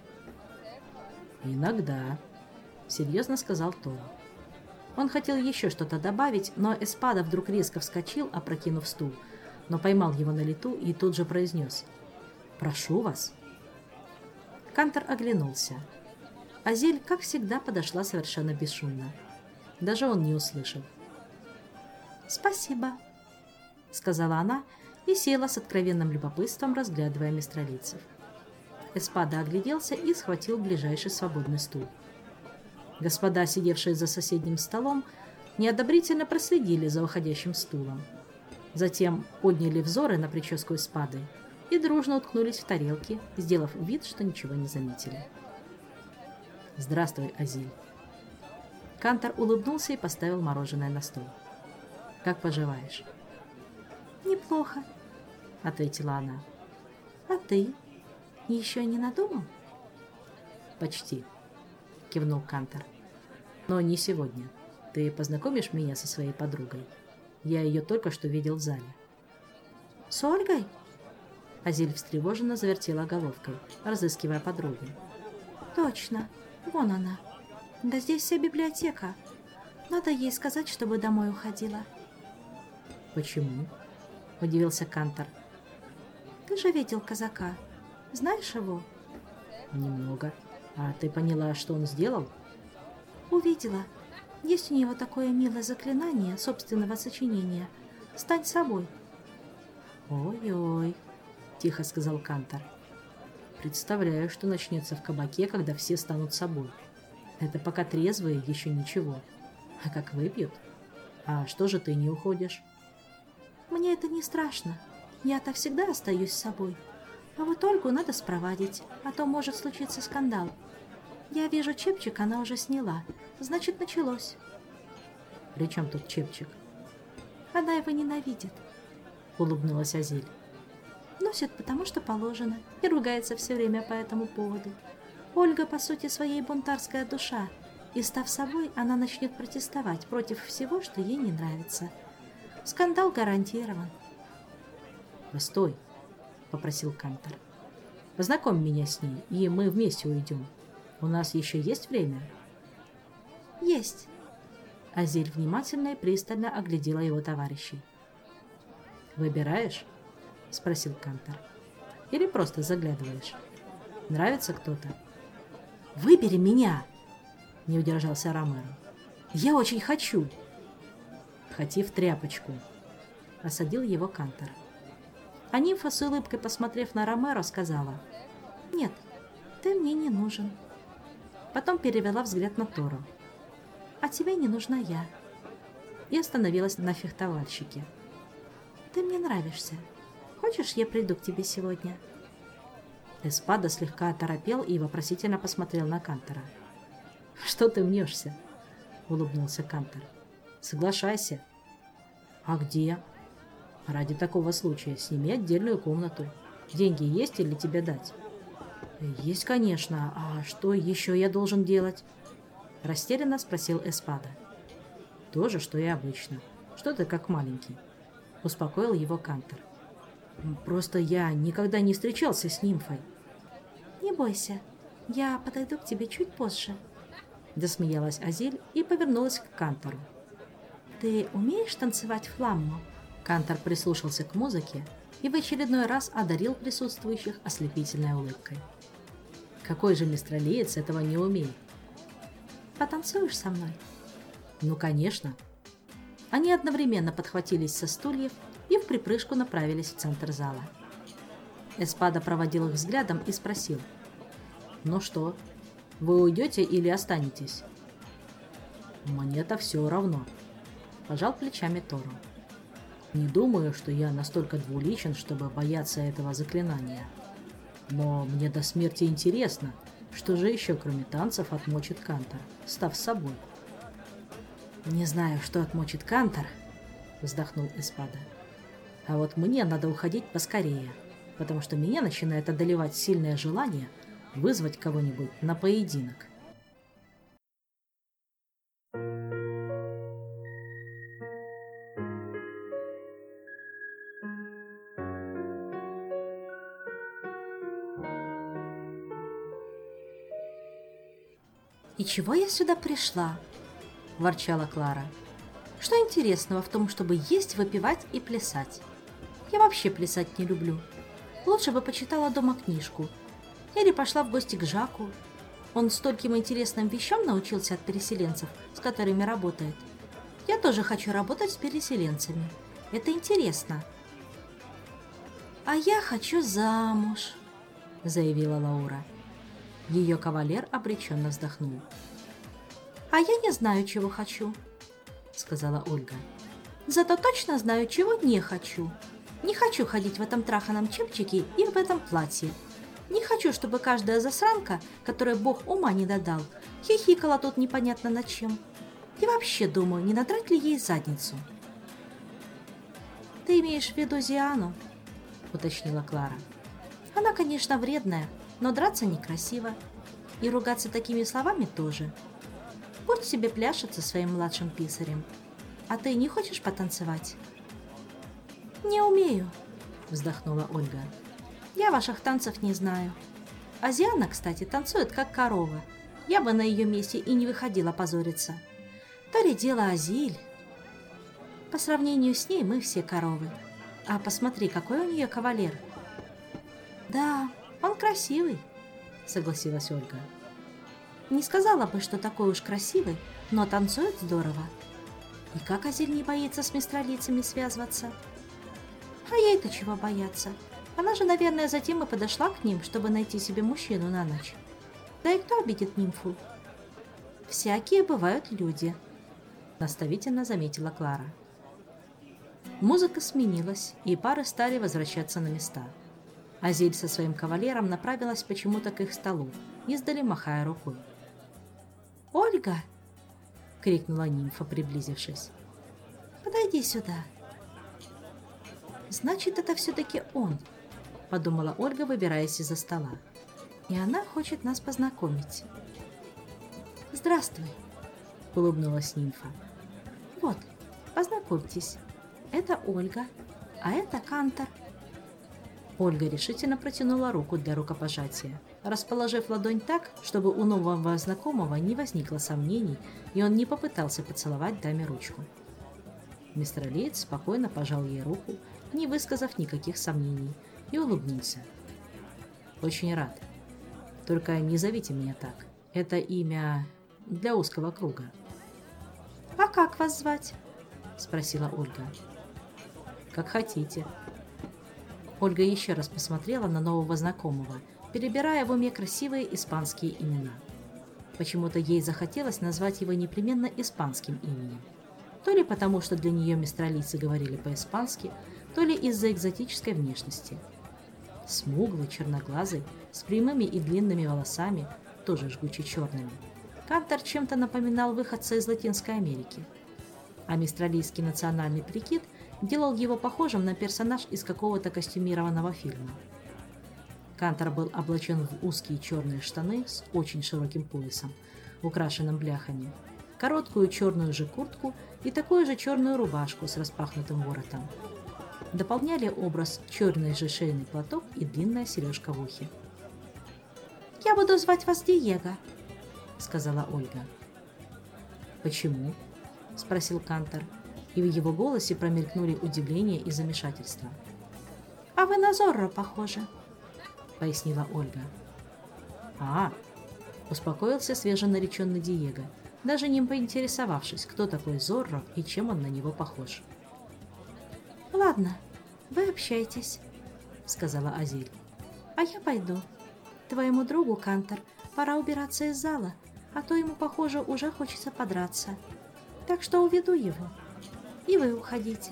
Иногда, серьезно сказал Торо. Он хотел еще что-то добавить, но Эспада вдруг резко вскочил, опрокинув стул, но поймал его на лету и тут же произнес: «Прошу вас». Кантор оглянулся. Азиль, как всегда, подошла совершенно бесшумно. Даже он не услышал. «Спасибо», — сказала она и села с откровенным любопытством, разглядывая мистралийцев. Эспада огляделся и схватил ближайший свободный стул. Господа, сидевшие за соседним столом, неодобрительно проследили за уходящим стулом. Затем подняли взоры на прическу Эспады и дружно уткнулись в тарелки, сделав вид, что ничего не заметили. «Здравствуй, Азиль». Кантор улыбнулся и поставил мороженое на стол. «Как поживаешь?» «Неплохо», — ответила она. «А ты? Еще не надумал?» «Почти», — кивнул Кантор. «Но не сегодня. Ты познакомишь меня со своей подругой? Я ее только что видел в зале». «С Ольгой?» Азиль встревоженно завертела головкой, разыскивая подругу. «Точно. Вон она. Да здесь вся библиотека. Надо ей сказать, чтобы домой уходила». «Почему?» – удивился Кантор. «Ты же видел казака. Знаешь его?» «Немного. А ты поняла, что он сделал?» «Увидела. Есть у него такое милое заклинание собственного сочинения. Стань собой». «Ой-ой», – тихо сказал Кантор. «Представляю, что начнется в кабаке, когда все станут собой. Это пока трезвые, еще ничего. А как выпьют? А что же ты не уходишь?» «Мне это не страшно. Я-то всегда остаюсь с собой. А вот Ольгу надо спровадить, а то может случиться скандал. Я вижу, чепчик она уже сняла. Значит, началось». «При чем тут чепчик?» «Она его ненавидит», — улыбнулась Азиль. «Носит, потому что положено, и ругается все время по этому поводу. Ольга, по сути, своей бунтарская душа, и, став собой, она начнет протестовать против всего, что ей не нравится. Скандал гарантирован». «Постой», — попросил Кантор. «Познакомь меня с ней, и мы вместе уйдем. У нас еще есть время?» «Есть». Азиль внимательно и пристально оглядела его товарищей. «Выбираешь?» — спросил Кантор. «Или просто заглядываешь? Нравится кто-то?» «Выбери меня!» — не удержался Ромеро. «Я очень хочу!» «Хоти в тряпочку!» — осадил его Кантор. А нимфа с улыбкой, посмотрев на Ромеро, сказала: «Нет, ты мне не нужен». Потом перевела взгляд на Торо. «А тебе не нужна я». И остановилась на фехтовальщике. «Ты мне нравишься. Хочешь, я приду к тебе сегодня?» Эспада слегка оторопел и вопросительно посмотрел на Кантора. «Что ты мнешься?» — улыбнулся Кантор. «Соглашайся». «А где?» «Ради такого случая сними отдельную комнату. Деньги есть или тебе дать?» «Есть, конечно. А что еще я должен делать?» Растерянно спросил Эспада. «То же, что и обычно. Что ты как маленький?» Успокоил его Кантор. «Просто я никогда не встречался с нимфой». «Не бойся. «Я подойду к тебе чуть позже», — засмеялась Азиль и повернулась к Кантору. «Ты умеешь танцевать фламму?» Кантор прислушался к музыке и в очередной раз одарил присутствующих ослепительной улыбкой. Какой же мистралиец этого не умеет? «Потанцуешь со мной?» «Ну, конечно». Они одновременно подхватились со стульев и в припрыжку направились в центр зала. Эспада проводил их взглядом и спросил: «Ну что, вы уйдете или останетесь?» «Мне-то все равно», – пожал плечами Тору. «Не думаю, что я настолько двуличен, чтобы бояться этого заклинания. Но мне до смерти интересно, что же еще, кроме танцев, отмочит Кантор, став собой». «Не знаю, что отмочит Кантор», – вздохнул Эспада. «А вот мне надо уходить поскорее, потому что меня начинает одолевать сильное желание вызвать кого-нибудь на поединок». «И чего я сюда пришла?» – ворчала Клара. «Что интересного в том, чтобы есть, выпивать и плясать? Я вообще плясать не люблю. Лучше бы почитала дома книжку. Или пошла в гости к Жаку. Он стольким интересным вещам научился от переселенцев, с которыми работает. Я тоже хочу работать с переселенцами. Это интересно». «А я хочу замуж», – заявила Лаура. Ее кавалер обреченно вздохнул. «А я не знаю, чего хочу», — сказала Ольга. «Зато точно знаю, чего не хочу. Не хочу ходить в этом траханом чепчике и в этом платье. Не хочу, чтобы каждая засранка, которой Бог ума не додал, хихикала тут непонятно над чем. И вообще думаю, не надрать ли ей задницу». «Ты имеешь в виду Зиану?» — уточнила Клара. «Она, конечно, вредная, но драться некрасиво. И ругаться такими словами тоже. Пусть себе пляшет со своим младшим писарем. А ты не хочешь потанцевать?» «Не умею», — вздохнула Ольга. «Я ваших танцев не знаю. Азиана, кстати, танцует как корова. Я бы на ее месте и не выходила позориться. То ли дело Азиль. По сравнению с ней мы все коровы. А посмотри, какой у нее кавалер». «Да, он красивый», — согласилась Ольга. «Не сказала бы, что такой уж красивый, но танцует здорово. И как Азиль не боится с мистралийцами связываться? А ей-то чего бояться? Она же, наверное, затем и подошла к ним, чтобы найти себе мужчину на ночь. Да и кто обидит нимфу?» «Всякие бывают люди», — наставительно заметила Клара. Музыка сменилась, и пары стали возвращаться на места. Азиль со своим кавалером направилась почему-то к их столу, издали махая рукой. «Ольга!» — крикнула нимфа, приблизившись. «Подойди сюда!» «Значит, это все-таки он!» — подумала Ольга, выбираясь из-за стола. «И она хочет нас познакомить!» «Здравствуй!» — улыбнулась нимфа. «Вот, познакомьтесь, это Ольга, а это Кантор». Ольга решительно протянула руку для рукопожатия, расположив ладонь так, чтобы у нового знакомого не возникло сомнений, и он не попытался поцеловать даме ручку. Мистралиец спокойно пожал ей руку, не высказав никаких сомнений, и улыбнулся. «Очень рад. Только не зовите меня так. Это имя для узкого круга». «А как вас звать?» – спросила Ольга. «Как хотите». Ольга еще раз посмотрела на нового знакомого, перебирая в уме красивые испанские имена. Почему-то ей захотелось назвать его непременно испанским именем. То ли потому, что для нее мистралийцы говорили по-испански, то ли из-за экзотической внешности. Смуглый, черноглазый, с прямыми и длинными волосами, тоже жгуче черными. Кантор чем-то напоминал выходца из Латинской Америки. А мистралийский национальный прикид делал его похожим на персонаж из какого-то костюмированного фильма. Кантор был облачен в узкие черные штаны с очень широким поясом, украшенным бляхами, короткую черную же куртку и такую же черную рубашку с распахнутым воротом. Дополняли образ черный же шейный платок и длинная сережка в ухе. «Я буду звать вас Диего», — сказала Ольга. «Почему?» — спросил Кантор, и в его голосе промелькнули удивление и замешательство. «А вы на Зорро похожи», — пояснила Ольга. «А, — успокоился свеженареченный Диего, даже не поинтересовавшись, кто такой Зорро и чем он на него похож. «Ладно, вы общайтесь», — сказала Азиль. «А я пойду. Твоему другу, Кантор, пора убираться из зала, а то ему, похоже, уже хочется подраться. Так что уведу его. И вы уходите».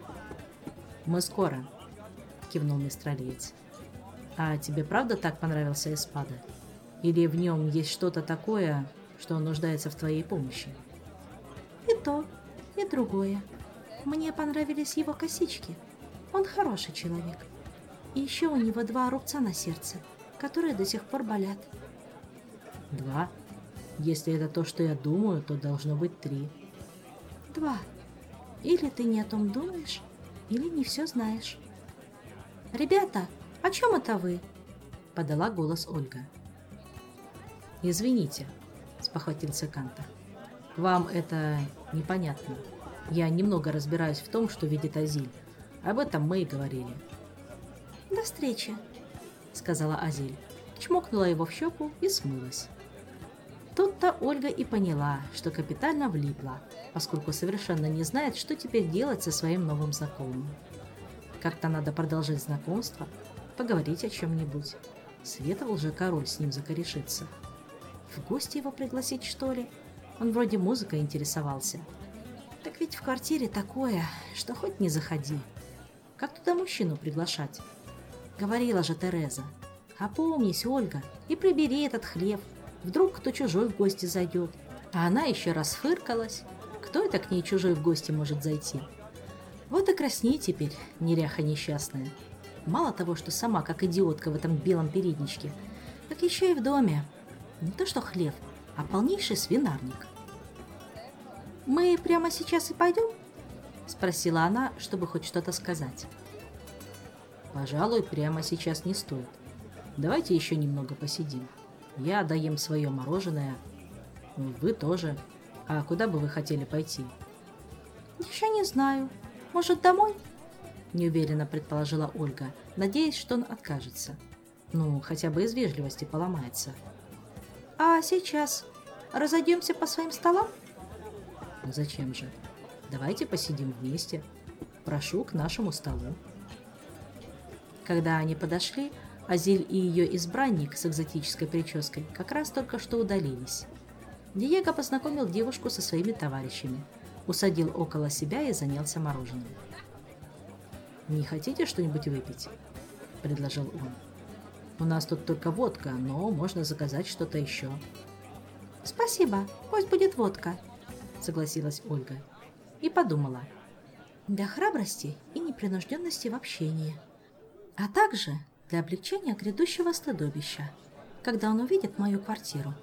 «Мы скоро», — кивнул мистралиец. «А тебе правда так понравился Эспада? Или в нем есть что-то такое, что он нуждается в твоей помощи?» «И то, и другое. Мне понравились его косички. Он хороший человек. И еще у него два рубца на сердце, которые до сих пор болят». «Два? Если это то, что я думаю, то должно быть три». «Два. Или ты не о том думаешь, или не все знаешь». «Ребята, о чем это вы?» — подала голос Ольга. «Извините», — спохватился Кантор. «Вам это непонятно. Я немного разбираюсь в том, что видит Азиль. Об этом мы и говорили». «До встречи», — сказала Азиль, чмокнула его в щеку и смылась. Тут-то Ольга и поняла, что капитально влипла, поскольку совершенно не знает, что теперь делать со своим новым знакомым. Как-то надо продолжить знакомство, поговорить о чем-нибудь. Световал же король с ним закорешиться. В гости его пригласить, что ли? Он вроде музыкой интересовался. Так ведь в квартире такое, что хоть не заходи. Как туда мужчину приглашать? Говорила же Тереза. Опомнись, Ольга, и прибери этот хлев. Вдруг кто чужой в гости зайдет. А она еще раз фыркалась. Кто это к ней чужой в гости может зайти? Вот и красней теперь, неряха несчастная. Мало того, что сама как идиотка в этом белом передничке, так еще и в доме. Не то что хлев, а полнейший свинарник. «Мы прямо сейчас и пойдем?» — спросила она, чтобы хоть что-то сказать. «Пожалуй, прямо сейчас не стоит. Давайте еще немного посидим. Я доем свое мороженое. Вы тоже. А куда бы вы хотели пойти?» «Еще не знаю. Может, домой?» — неуверенно предположила Ольга, надеясь, что он откажется. Ну, хотя бы из вежливости поломается. «А сейчас разойдемся по своим столам?» «Ну зачем же? Давайте посидим вместе. Прошу к нашему столу». Когда они подошли, Азиль и ее избранник с экзотической прической как раз только что удалились. Диего познакомил девушку со своими товарищами, усадил около себя и занялся мороженым. «Не хотите что-нибудь выпить?» – предложил он. «У нас тут только водка, но можно заказать что-то еще». «Спасибо, пусть будет водка», – согласилась Ольга. И подумала. Для храбрости и непринужденности в общении. А также для облегчения грядущего стыдобища, когда он увидит мою квартиру.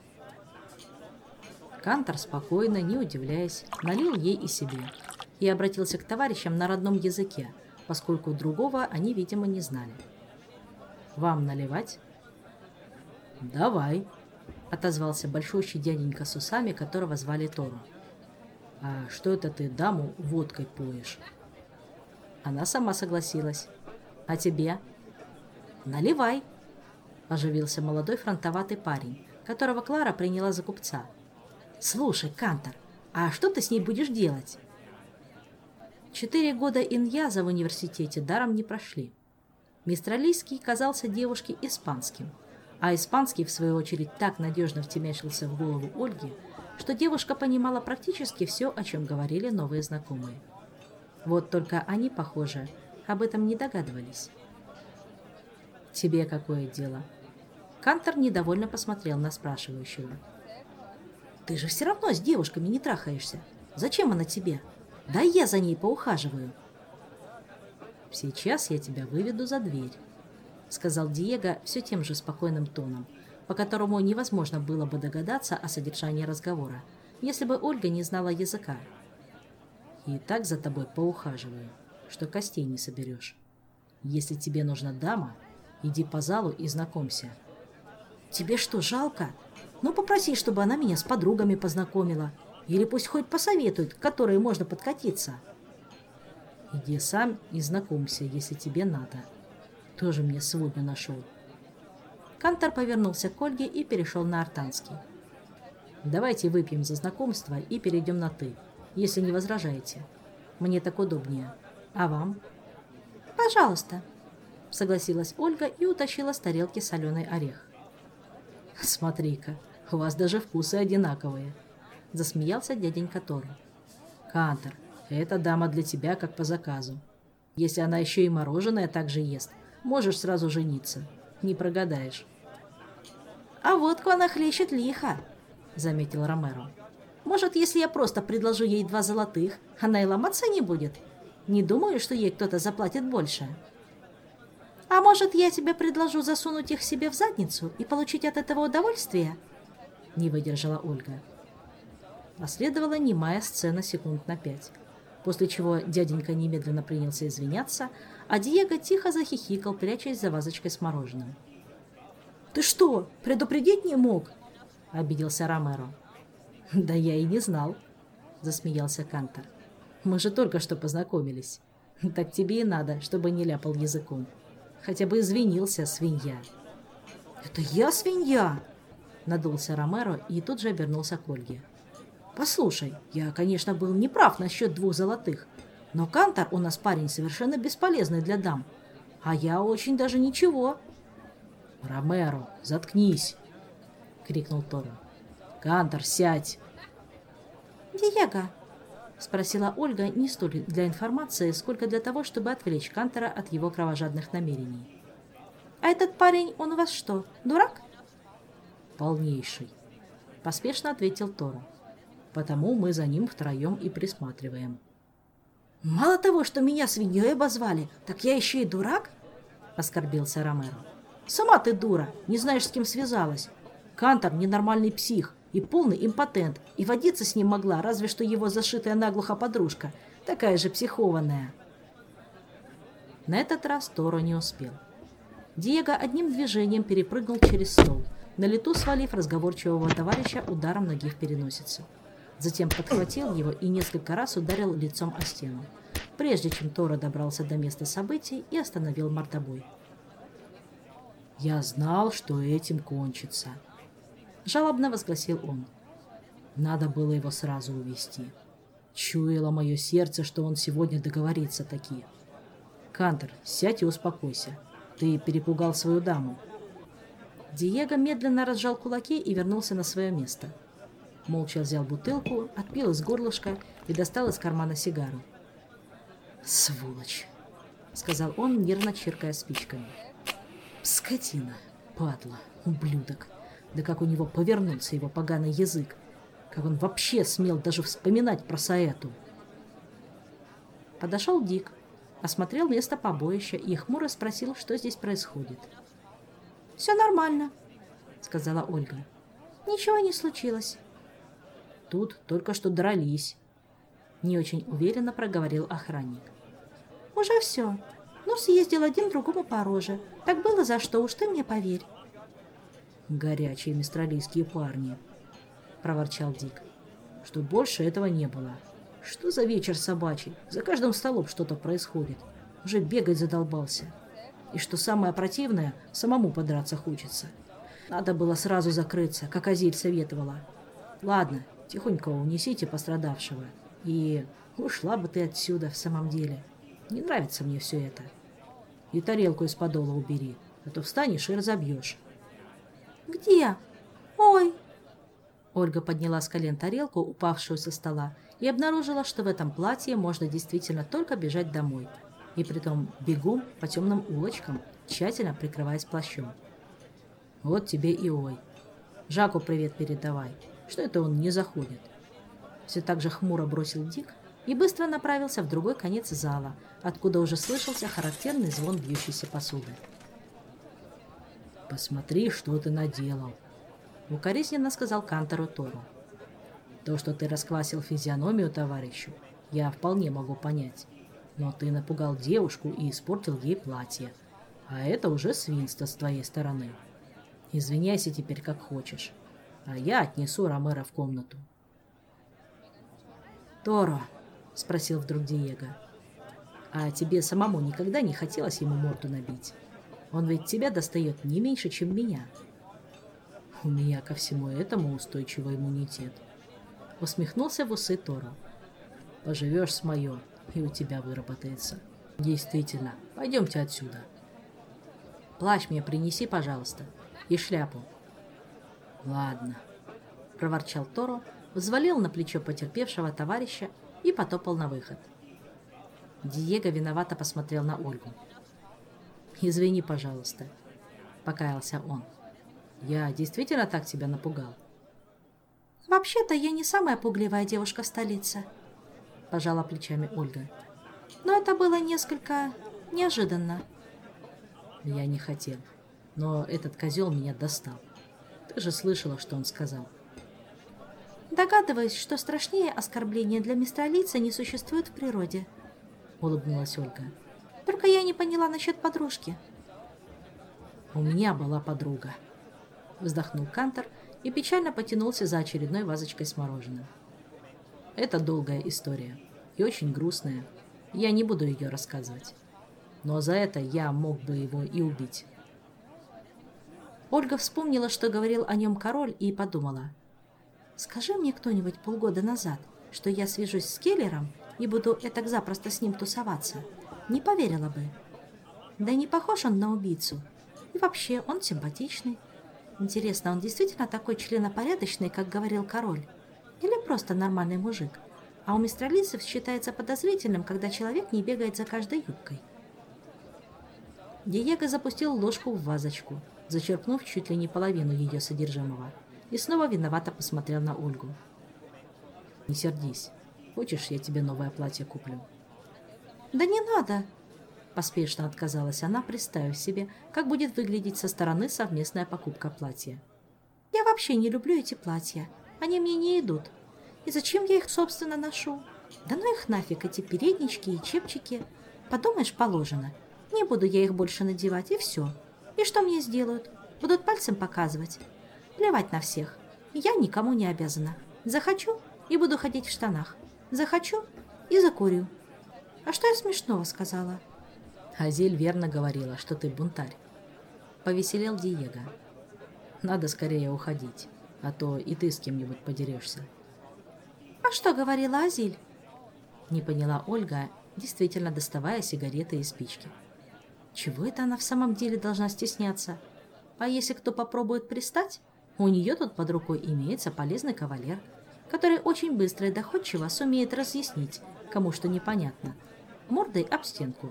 Кантор спокойно, не удивляясь, налил ей и себе и обратился к товарищам на родном языке, поскольку другого они, видимо, не знали. «Вам наливать?» «Давай», — отозвался большущий дяденька с усами, которого звали Тору. «А что это ты даму водкой поешь?» Она сама согласилась. «А тебе?» «Наливай», — оживился молодой фронтоватый парень, которого Клара приняла за купца. «Слушай, Кантор, а что ты с ней будешь делать?» Четыре года иньяза в университете даром не прошли. Мистралийский казался девушке испанским, а испанский, в свою очередь, так надежно втемяшился в голову Ольги, что девушка понимала практически все, о чем говорили новые знакомые. Вот только они, похоже, об этом не догадывались. «Тебе какое дело?» Кантор недовольно посмотрел на спрашивающего. «Ты же все равно с девушками не трахаешься. Зачем она тебе? Да я за ней поухаживаю». «Сейчас я тебя выведу за дверь», — сказал Диего все тем же спокойным тоном, по которому невозможно было бы догадаться о содержании разговора, если бы Ольга не знала языка. «И так за тобой поухаживаю, что костей не соберешь. Если тебе нужна дама, иди по залу и знакомься». Тебе что, жалко? Ну, попроси, чтобы она меня с подругами познакомила. Или пусть хоть посоветует, к которой можно подкатиться. Иди сам и знакомься, если тебе надо. Тоже мне сегодня нашел. Кантор повернулся к Ольге и перешел на артанский. Давайте выпьем за знакомство и перейдем на «ты», если не возражаете. Мне так удобнее. А вам? Пожалуйста, согласилась Ольга и утащила с тарелки соленый орех. Смотри-ка, у вас даже вкусы одинаковые, засмеялся дяденька Торо. Кантор, эта дама для тебя как по заказу. Если она еще и мороженое так же ест, можешь сразу жениться. Не прогадаешь. А водку она хлещет лихо, заметил Ромеро. Может, если я просто предложу ей два золотых, она и ломаться не будет? Не думаю, что ей кто-то заплатит больше. А может, я тебе предложу засунуть их себе в задницу и получить от этого удовольствие? Не выдержала Ольга. Последовала немая сцена секунд на пять, после чего дяденька немедленно принялся извиняться, а Диего тихо захихикал, прячась за вазочкой с мороженым. «Ты что, предупредить не мог?» — обиделся Ромеро. «Да я и не знал», — засмеялся Кантор. «Мы же только что познакомились. Так тебе и надо, чтобы не ляпал языком. Хотя бы извинился, свинья». «Это я свинья?» — надулся Ромеро и тут же обернулся к Ольге. «Послушай, я, конечно, был неправ насчет двух золотых, но Кантор у нас парень совершенно бесполезный для дам. А я очень даже ничего». «Ромеро, заткнись!» — крикнул Торо. «Кантор, сядь!» «Диего!» — спросила Ольга не столь для информации, сколько для того, чтобы отвлечь Кантора от его кровожадных намерений. «А этот парень, он у вас что, дурак?» «Полнейший!» — поспешно ответил Торо. «Потому мы за ним втроем и присматриваем». «Мало того, что меня свиньей обозвали, так я еще и дурак?» — оскорбился Ромеро. «Сама ты дура, не знаешь, с кем связалась. Кантор ненормальный псих и полный импотент, и водиться с ним могла, разве что его зашитая наглухо подружка, такая же психованная». На этот раз Торо не успел. Диего одним движением перепрыгнул через стол, на лету свалив разговорчивого товарища ударом ноги в переносицу. Затем подхватил его и несколько раз ударил лицом о стену, прежде чем Торо добрался до места событий и остановил мордобой. «Я знал, что этим кончится», — жалобно возгласил он. «Надо было его сразу увести. Чуяло мое сердце, что он сегодня договорится таки. Кантор, сядь и успокойся. Ты перепугал свою даму». Диего медленно разжал кулаки и вернулся на свое место. Молча взял бутылку, отпил из горлышка и достал из кармана сигару. «Сволочь!» — сказал он, нервно чиркая спичками. «Скотина, падла, ублюдок! Да как у него повернулся его поганый язык! Как он вообще смел даже вспоминать про Саэту!» Подошел Дик, осмотрел место побоища и хмуро спросил, что здесь происходит. «Все нормально», — сказала Ольга. «Ничего не случилось». «Тут только что дрались», — не очень уверенно проговорил охранник. «Уже все. Ну, съездил один другому по роже. Так было за что, уж ты мне поверь». «Горячие мистралийские парни», — проворчал Дик. «Что больше этого не было. Что за вечер собачий? За каждым столом что-то происходит. Уже бегать задолбался. И что самое противное, самому подраться хочется. Надо было сразу закрыться, как Азиль советовала. Ладно, тихонько унесите пострадавшего. И ушла бы ты отсюда в самом деле. Не нравится мне все это. И тарелку из подола убери, а то встанешь и разобьешь». «Где? Ой!» Ольга подняла с колен тарелку, упавшую со стола, и обнаружила, что в этом платье можно действительно только бежать домой. И притом бегом по темным улочкам, тщательно прикрываясь плащом. «Вот тебе и ой. Жаку привет передавай. Что это он не заходит?» Все так же хмуро бросил Дик и быстро направился в другой конец зала, откуда уже слышался характерный звон бьющейся посуды. «Посмотри, что ты наделал», — укоризненно сказал Кантору Тору. «То, что ты расквасил физиономию товарищу, я вполне могу понять. Но ты напугал девушку и испортил ей платье. А это уже свинство с твоей стороны. Извиняйся теперь как хочешь, а я отнесу Ромеро в комнату. «Торо», — спросил вдруг Диего, — «а тебе самому никогда не хотелось ему морду набить? Он ведь тебя достает не меньше, чем меня». «У меня ко всему этому устойчивый иммунитет», — усмехнулся в усы Торо. «Поживешь с моё, и у тебя выработается. Действительно, пойдемте отсюда». «Плащ мне принеси, пожалуйста, и шляпу». «Ладно», — проворчал Торо, взвалил на плечо потерпевшего товарища и потопал на выход. Диего виновато посмотрел на Ольгу. «Извини, пожалуйста», — покаялся он. «Я действительно так тебя напугал?» «Вообще-то я не самая пугливая девушка в столице», — пожала плечами Ольга. «Но это было несколько неожиданно». «Я не хотел, но этот козел меня достал. Ты же слышала, что он сказал». «Догадываюсь, что страшнее оскорбления для мистралийца не существует в природе», — улыбнулась Ольга. «Только я не поняла насчет подружки». «У меня была подруга», — вздохнул Кантор и печально потянулся за очередной вазочкой с мороженым. «Это долгая история и очень грустная. Я не буду ее рассказывать. Но за это я мог бы его и убить». Ольга вспомнила, что говорил о нем король, и подумала: «Скажи мне кто-нибудь полгода назад, что я свяжусь с Келлером и буду этак запросто с ним тусоваться, не поверила бы. Да не похож он на убийцу. И вообще, он симпатичный. Интересно, он действительно такой членопорядочный, как говорил король? Или просто нормальный мужик? А у мистралийцев считается подозрительным, когда человек не бегает за каждой юбкой». Диего запустил ложку в вазочку, зачерпнув чуть ли не половину ее содержимого, и снова виновато посмотрел на Ольгу. «Не сердись. Хочешь, я тебе новое платье куплю?» «Да не надо!» Поспешно отказалась она, представив себе, как будет выглядеть со стороны совместная покупка платья. «Я вообще не люблю эти платья. Они мне не идут. И зачем я их, собственно, ношу? Да ну их нафиг, эти переднички и чепчики. Подумаешь, положено. Не буду я их больше надевать, и все. И что мне сделают? Будут пальцем показывать? Плевать на всех. Я никому не обязана. Захочу и буду ходить в штанах. Захочу и закурю. А что я смешного сказала?» «Азель верно говорила, что ты бунтарь», — повеселел Диего. «Надо скорее уходить, а то и ты с кем-нибудь подерешься». «А что говорила Азиль?» — не поняла Ольга, действительно доставая сигареты и спички. Чего это она в самом деле должна стесняться? А если кто попробует пристать, у нее тут под рукой имеется полезный кавалер, который очень быстро и доходчиво сумеет разъяснить, кому что непонятно, мордой об стенку.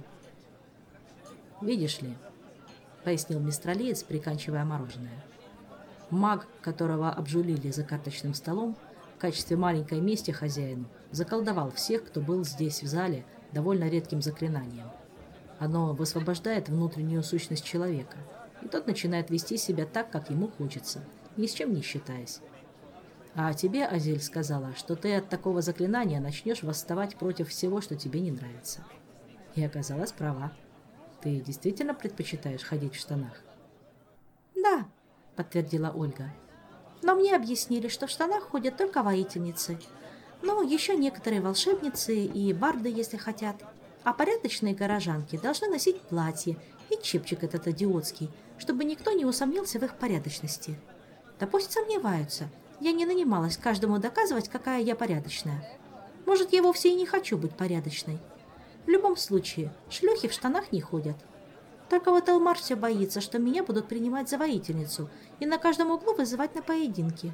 «Видишь ли», — пояснил мистралиец, приканчивая мороженое, «маг, которого обжулили за карточным столом, в качестве маленькой мести хозяину заколдовал всех, кто был здесь в зале, довольно редким заклинанием. Оно высвобождает внутреннюю сущность человека, и тот начинает вести себя так, как ему хочется, ни с чем не считаясь. А тебе Азель сказала, что ты от такого заклинания начнешь восставать против всего, что тебе не нравится. И оказалась права. Ты действительно предпочитаешь ходить в штанах?» «Да», — подтвердила Ольга. «Но мне объяснили, что в штанах ходят только воительницы. Ну, еще некоторые волшебницы и барды, если хотят. А порядочные горожанки должны носить платье и чепчик этот идиотский, чтобы никто не усомнился в их порядочности. Да пусть сомневаются. Я не нанималась каждому доказывать, какая я порядочная. Может, я вовсе и не хочу быть порядочной. В любом случае, шлюхи в штанах не ходят. Только вот Элмар все боится, что меня будут принимать за воительницу и на каждом углу вызывать на поединки».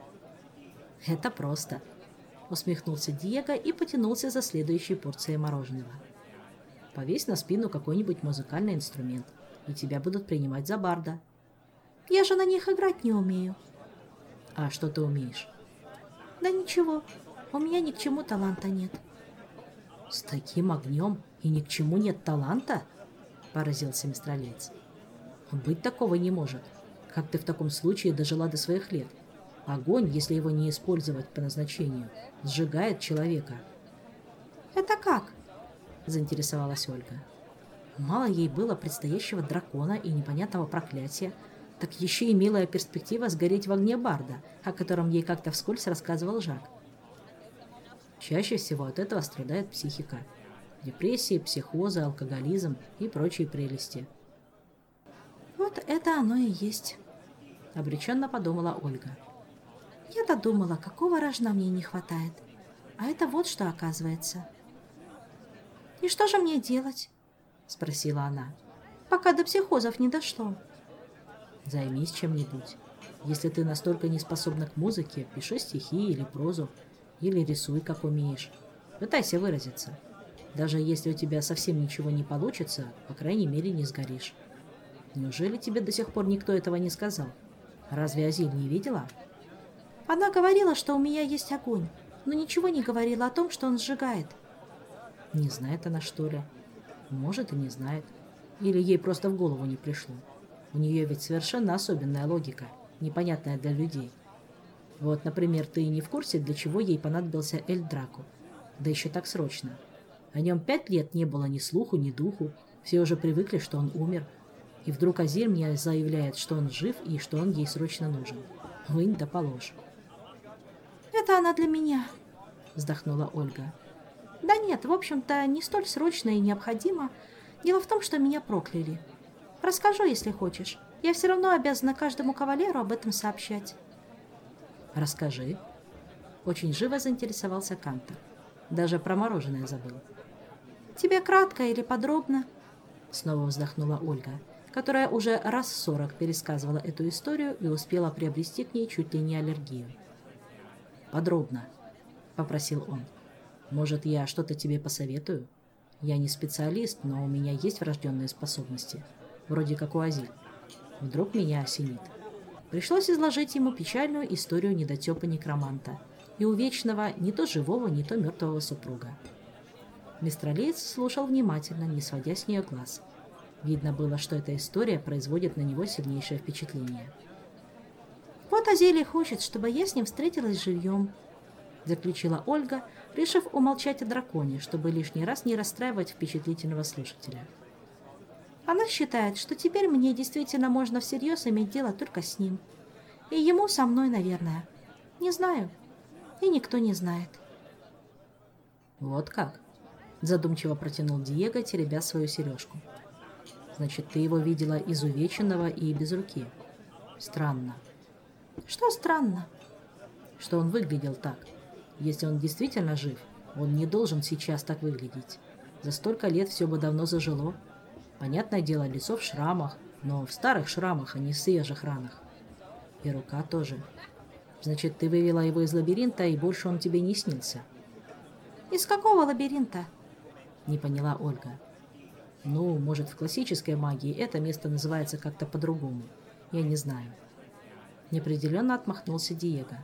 «Это просто», — усмехнулся Диего и потянулся за следующей порцией мороженого. «Повесь на спину какой-нибудь музыкальный инструмент, и тебя будут принимать за барда». «Я же на них играть не умею». «А что ты умеешь?» «Да ничего, у меня ни к чему таланта нет». «С таким огнем и ни к чему нет таланта?» — поразился мистралиец. «Быть такого не может. Как ты в таком случае дожила до своих лет? Огонь, если его не использовать по назначению, сжигает человека». «Это как?» — заинтересовалась Ольга. Мало ей было предстоящего дракона и непонятного проклятия, Так еще и милая перспектива сгореть в огне барда, о котором ей как-то вскользь рассказывал Жак. Чаще всего от этого страдает психика. Депрессии, психозы, алкоголизм и прочие прелести. Вот это оно и есть, обреченно подумала Ольга. Я-то думала, какого рожна мне не хватает. А это вот что оказывается. И что же мне делать? Спросила она. Пока до психозов не дошло. Займись чем-нибудь. Если ты настолько не способна к музыке, пиши стихи или прозу, или рисуй, как умеешь. Пытайся выразиться. Даже если у тебя совсем ничего не получится, по крайней мере, не сгоришь. Неужели тебе до сих пор никто этого не сказал? Разве Азиль не видела? Она говорила, что у меня есть огонь, но ничего не говорила о том, что он сжигает. Не знает она, что ли? Может, и не знает. Или ей просто в голову не пришло. У нее ведь совершенно особенная логика, непонятная для людей. Вот, например, ты не в курсе, для чего ей понадобился Эль Драко. Да еще так срочно. О нем пять лет не было ни слуху, ни духу. Все уже привыкли, что он умер. И вдруг Азиль мне заявляет, что он жив и что он ей срочно нужен. Вынь да положь. Это она для меня, вздохнула Ольга. Да нет, в общем-то, не столь срочно и необходимо. Дело в том, что меня прокляли. Расскажу, если хочешь. Я все равно обязана каждому кавалеру об этом сообщать. Расскажи. Очень живо заинтересовался Кантор. Даже про мороженое забыл. Тебе кратко или подробно? Снова вздохнула Ольга, которая уже раз сорок пересказывала эту историю и успела приобрести к ней чуть ли не аллергию. «Подробно», — попросил он. «Может, я что-то тебе посоветую? Я не специалист, но у меня есть врожденные способности, вроде как у Азиль. Вдруг меня осенит». Пришлось изложить ему печальную историю недотепа некроманта и увечного не то живого, не то мертвого супруга. Мистралиец слушал внимательно, не сводя с нее глаз. Видно было, что эта история производит на него сильнейшее впечатление. «Вот Азелия хочет, чтобы я с ним встретилась живьем», — заключила Ольга, решив умолчать о драконе, чтобы лишний раз не расстраивать впечатлительного слушателя. «Она считает, что теперь мне действительно можно всерьез иметь дело только с ним. И ему со мной, наверное. Не знаю. И никто не знает». «Вот как?» — задумчиво протянул Диего, теребя свою сережку. «Значит, ты его видела изувеченного и без руки. Странно». «Что странно?» «Что он выглядел так. Если он действительно жив, он не должен сейчас так выглядеть. За столько лет все бы давно зажило. Понятное дело, лицо в шрамах, но в старых шрамах, а не в свежих ранах. И рука тоже. Значит, ты вывела его из лабиринта, и больше он тебе не снился». «Из какого лабиринта?» — не поняла Ольга. «Ну, может, в классической магии это место называется как-то по-другому. Я не знаю». Неопределенно отмахнулся Диего.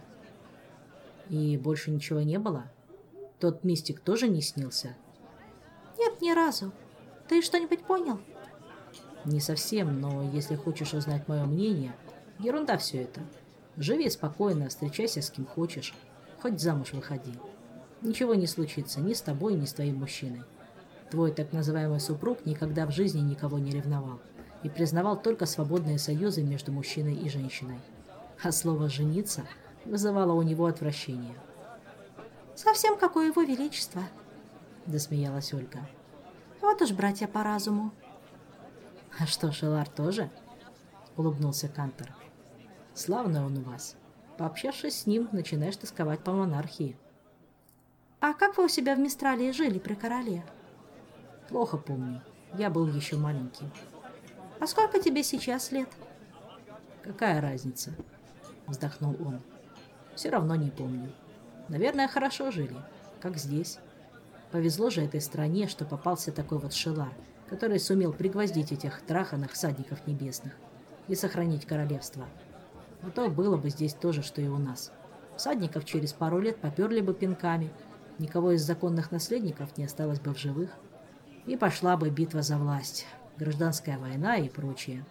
«И больше ничего не было? Тот мистик тоже не снился?» «Нет, ни разу. Ты что-нибудь понял?» «Не совсем, но если хочешь узнать мое мнение, ерунда все это. Живи спокойно, встречайся с кем хочешь, хоть замуж выходи. Ничего не случится ни с тобой, ни с твоим мужчиной. Твой так называемый супруг никогда в жизни никого не ревновал и признавал только свободные союзы между мужчиной и женщиной. А слово «жениться» вызывало у него отвращение». «Совсем как у его величества», — засмеялась Ольга. «Вот уж братья по разуму». «А что, Шелар тоже?» — улыбнулся Кантор. «Славный он у вас. Пообщавшись с ним, начинаешь тосковать по монархии». «А как вы у себя в Мистралии жили при короле?» «Плохо помню. Я был еще маленький». «А сколько тебе сейчас лет?» «Какая разница?» — вздохнул он. «Все равно не помню. Наверное, хорошо жили, как здесь. Повезло же этой стране, что попался такой вот Шелар, который сумел пригвоздить этих траханных всадников небесных и сохранить королевство. А то было бы здесь то же, что и у нас. Всадников через пару лет поперли бы пинками, никого из законных наследников не осталось бы в живых, и пошла бы битва за власть, гражданская война и прочее».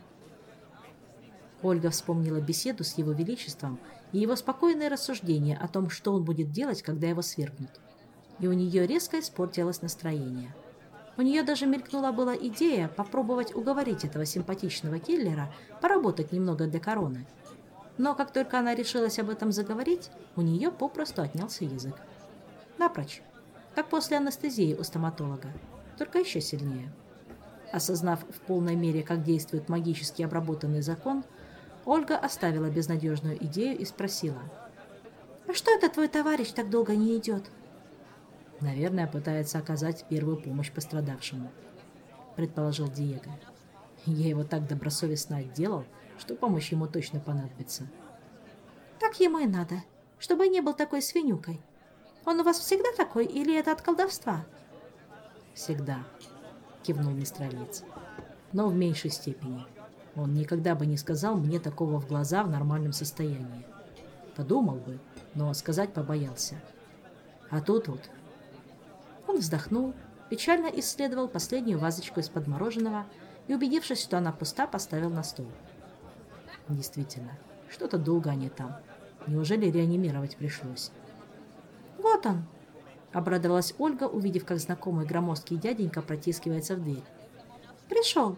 Ольга вспомнила беседу с его величеством и его спокойные рассуждения о том, что он будет делать, когда его свергнут. И у нее резко испортилось настроение. У нее даже мелькнула была идея попробовать уговорить этого симпатичного киллера поработать немного для короны. Но как только она решилась об этом заговорить, у нее попросту отнялся язык. Напрочь, как после анестезии у стоматолога, только еще сильнее. Осознав в полной мере, как действует магически обработанный закон, Ольга оставила безнадежную идею и спросила: «А что это твой товарищ так долго не идет?» «Наверное, пытается оказать первую помощь пострадавшему», — предположил Диего. «Я его так добросовестно отделал, что помощь ему точно понадобится». «Так ему и надо, чтобы не был такой свинюкой. Он у вас всегда такой или это от колдовства?» «Всегда», — кивнул мистралиец. «Но в меньшей степени. Он никогда бы не сказал мне такого в глаза в нормальном состоянии. Подумал бы, но сказать побоялся. А тут вот...» Он вздохнул, печально исследовал последнюю вазочку из-под мороженого и, убедившись, что она пуста, поставил на стол. «Действительно, что-то долго они там. Неужели реанимировать пришлось?» «Вот он!» — обрадовалась Ольга, увидев, как знакомый громоздкий дяденька протискивается в дверь. «Пришел!»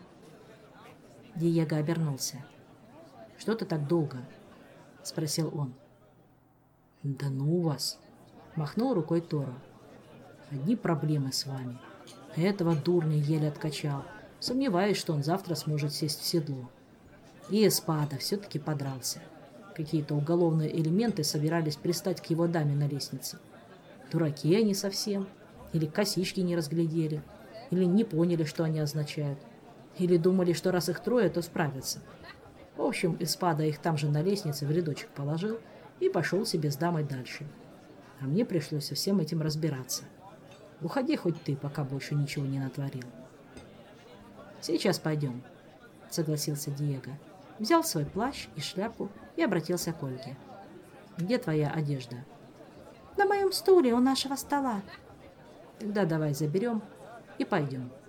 Диего обернулся. «Что ты так долго?» — спросил он. «Да ну вас!» — махнул рукой Торо. «Одни проблемы с вами. Этого дурня еле откачал. Сомневаюсь, что он завтра сможет сесть в седло. И Эспада все-таки подрался. Какие-то уголовные элементы собирались пристать к его даме на лестнице. Дураки они совсем. Или косички не разглядели. Или не поняли, что они означают. Или думали, что раз их трое, то справятся. В общем, Эспада их там же на лестнице в рядочек положил и пошел себе с дамой дальше. А мне пришлось со всем этим разбираться. Уходи хоть ты, пока больше ничего не натворил». «Сейчас пойдем», — согласился Диего. Взял свой плащ и шляпу и обратился к Ольге. «Где твоя одежда?» «На моем стуле у нашего стола». «Тогда давай заберем и пойдем».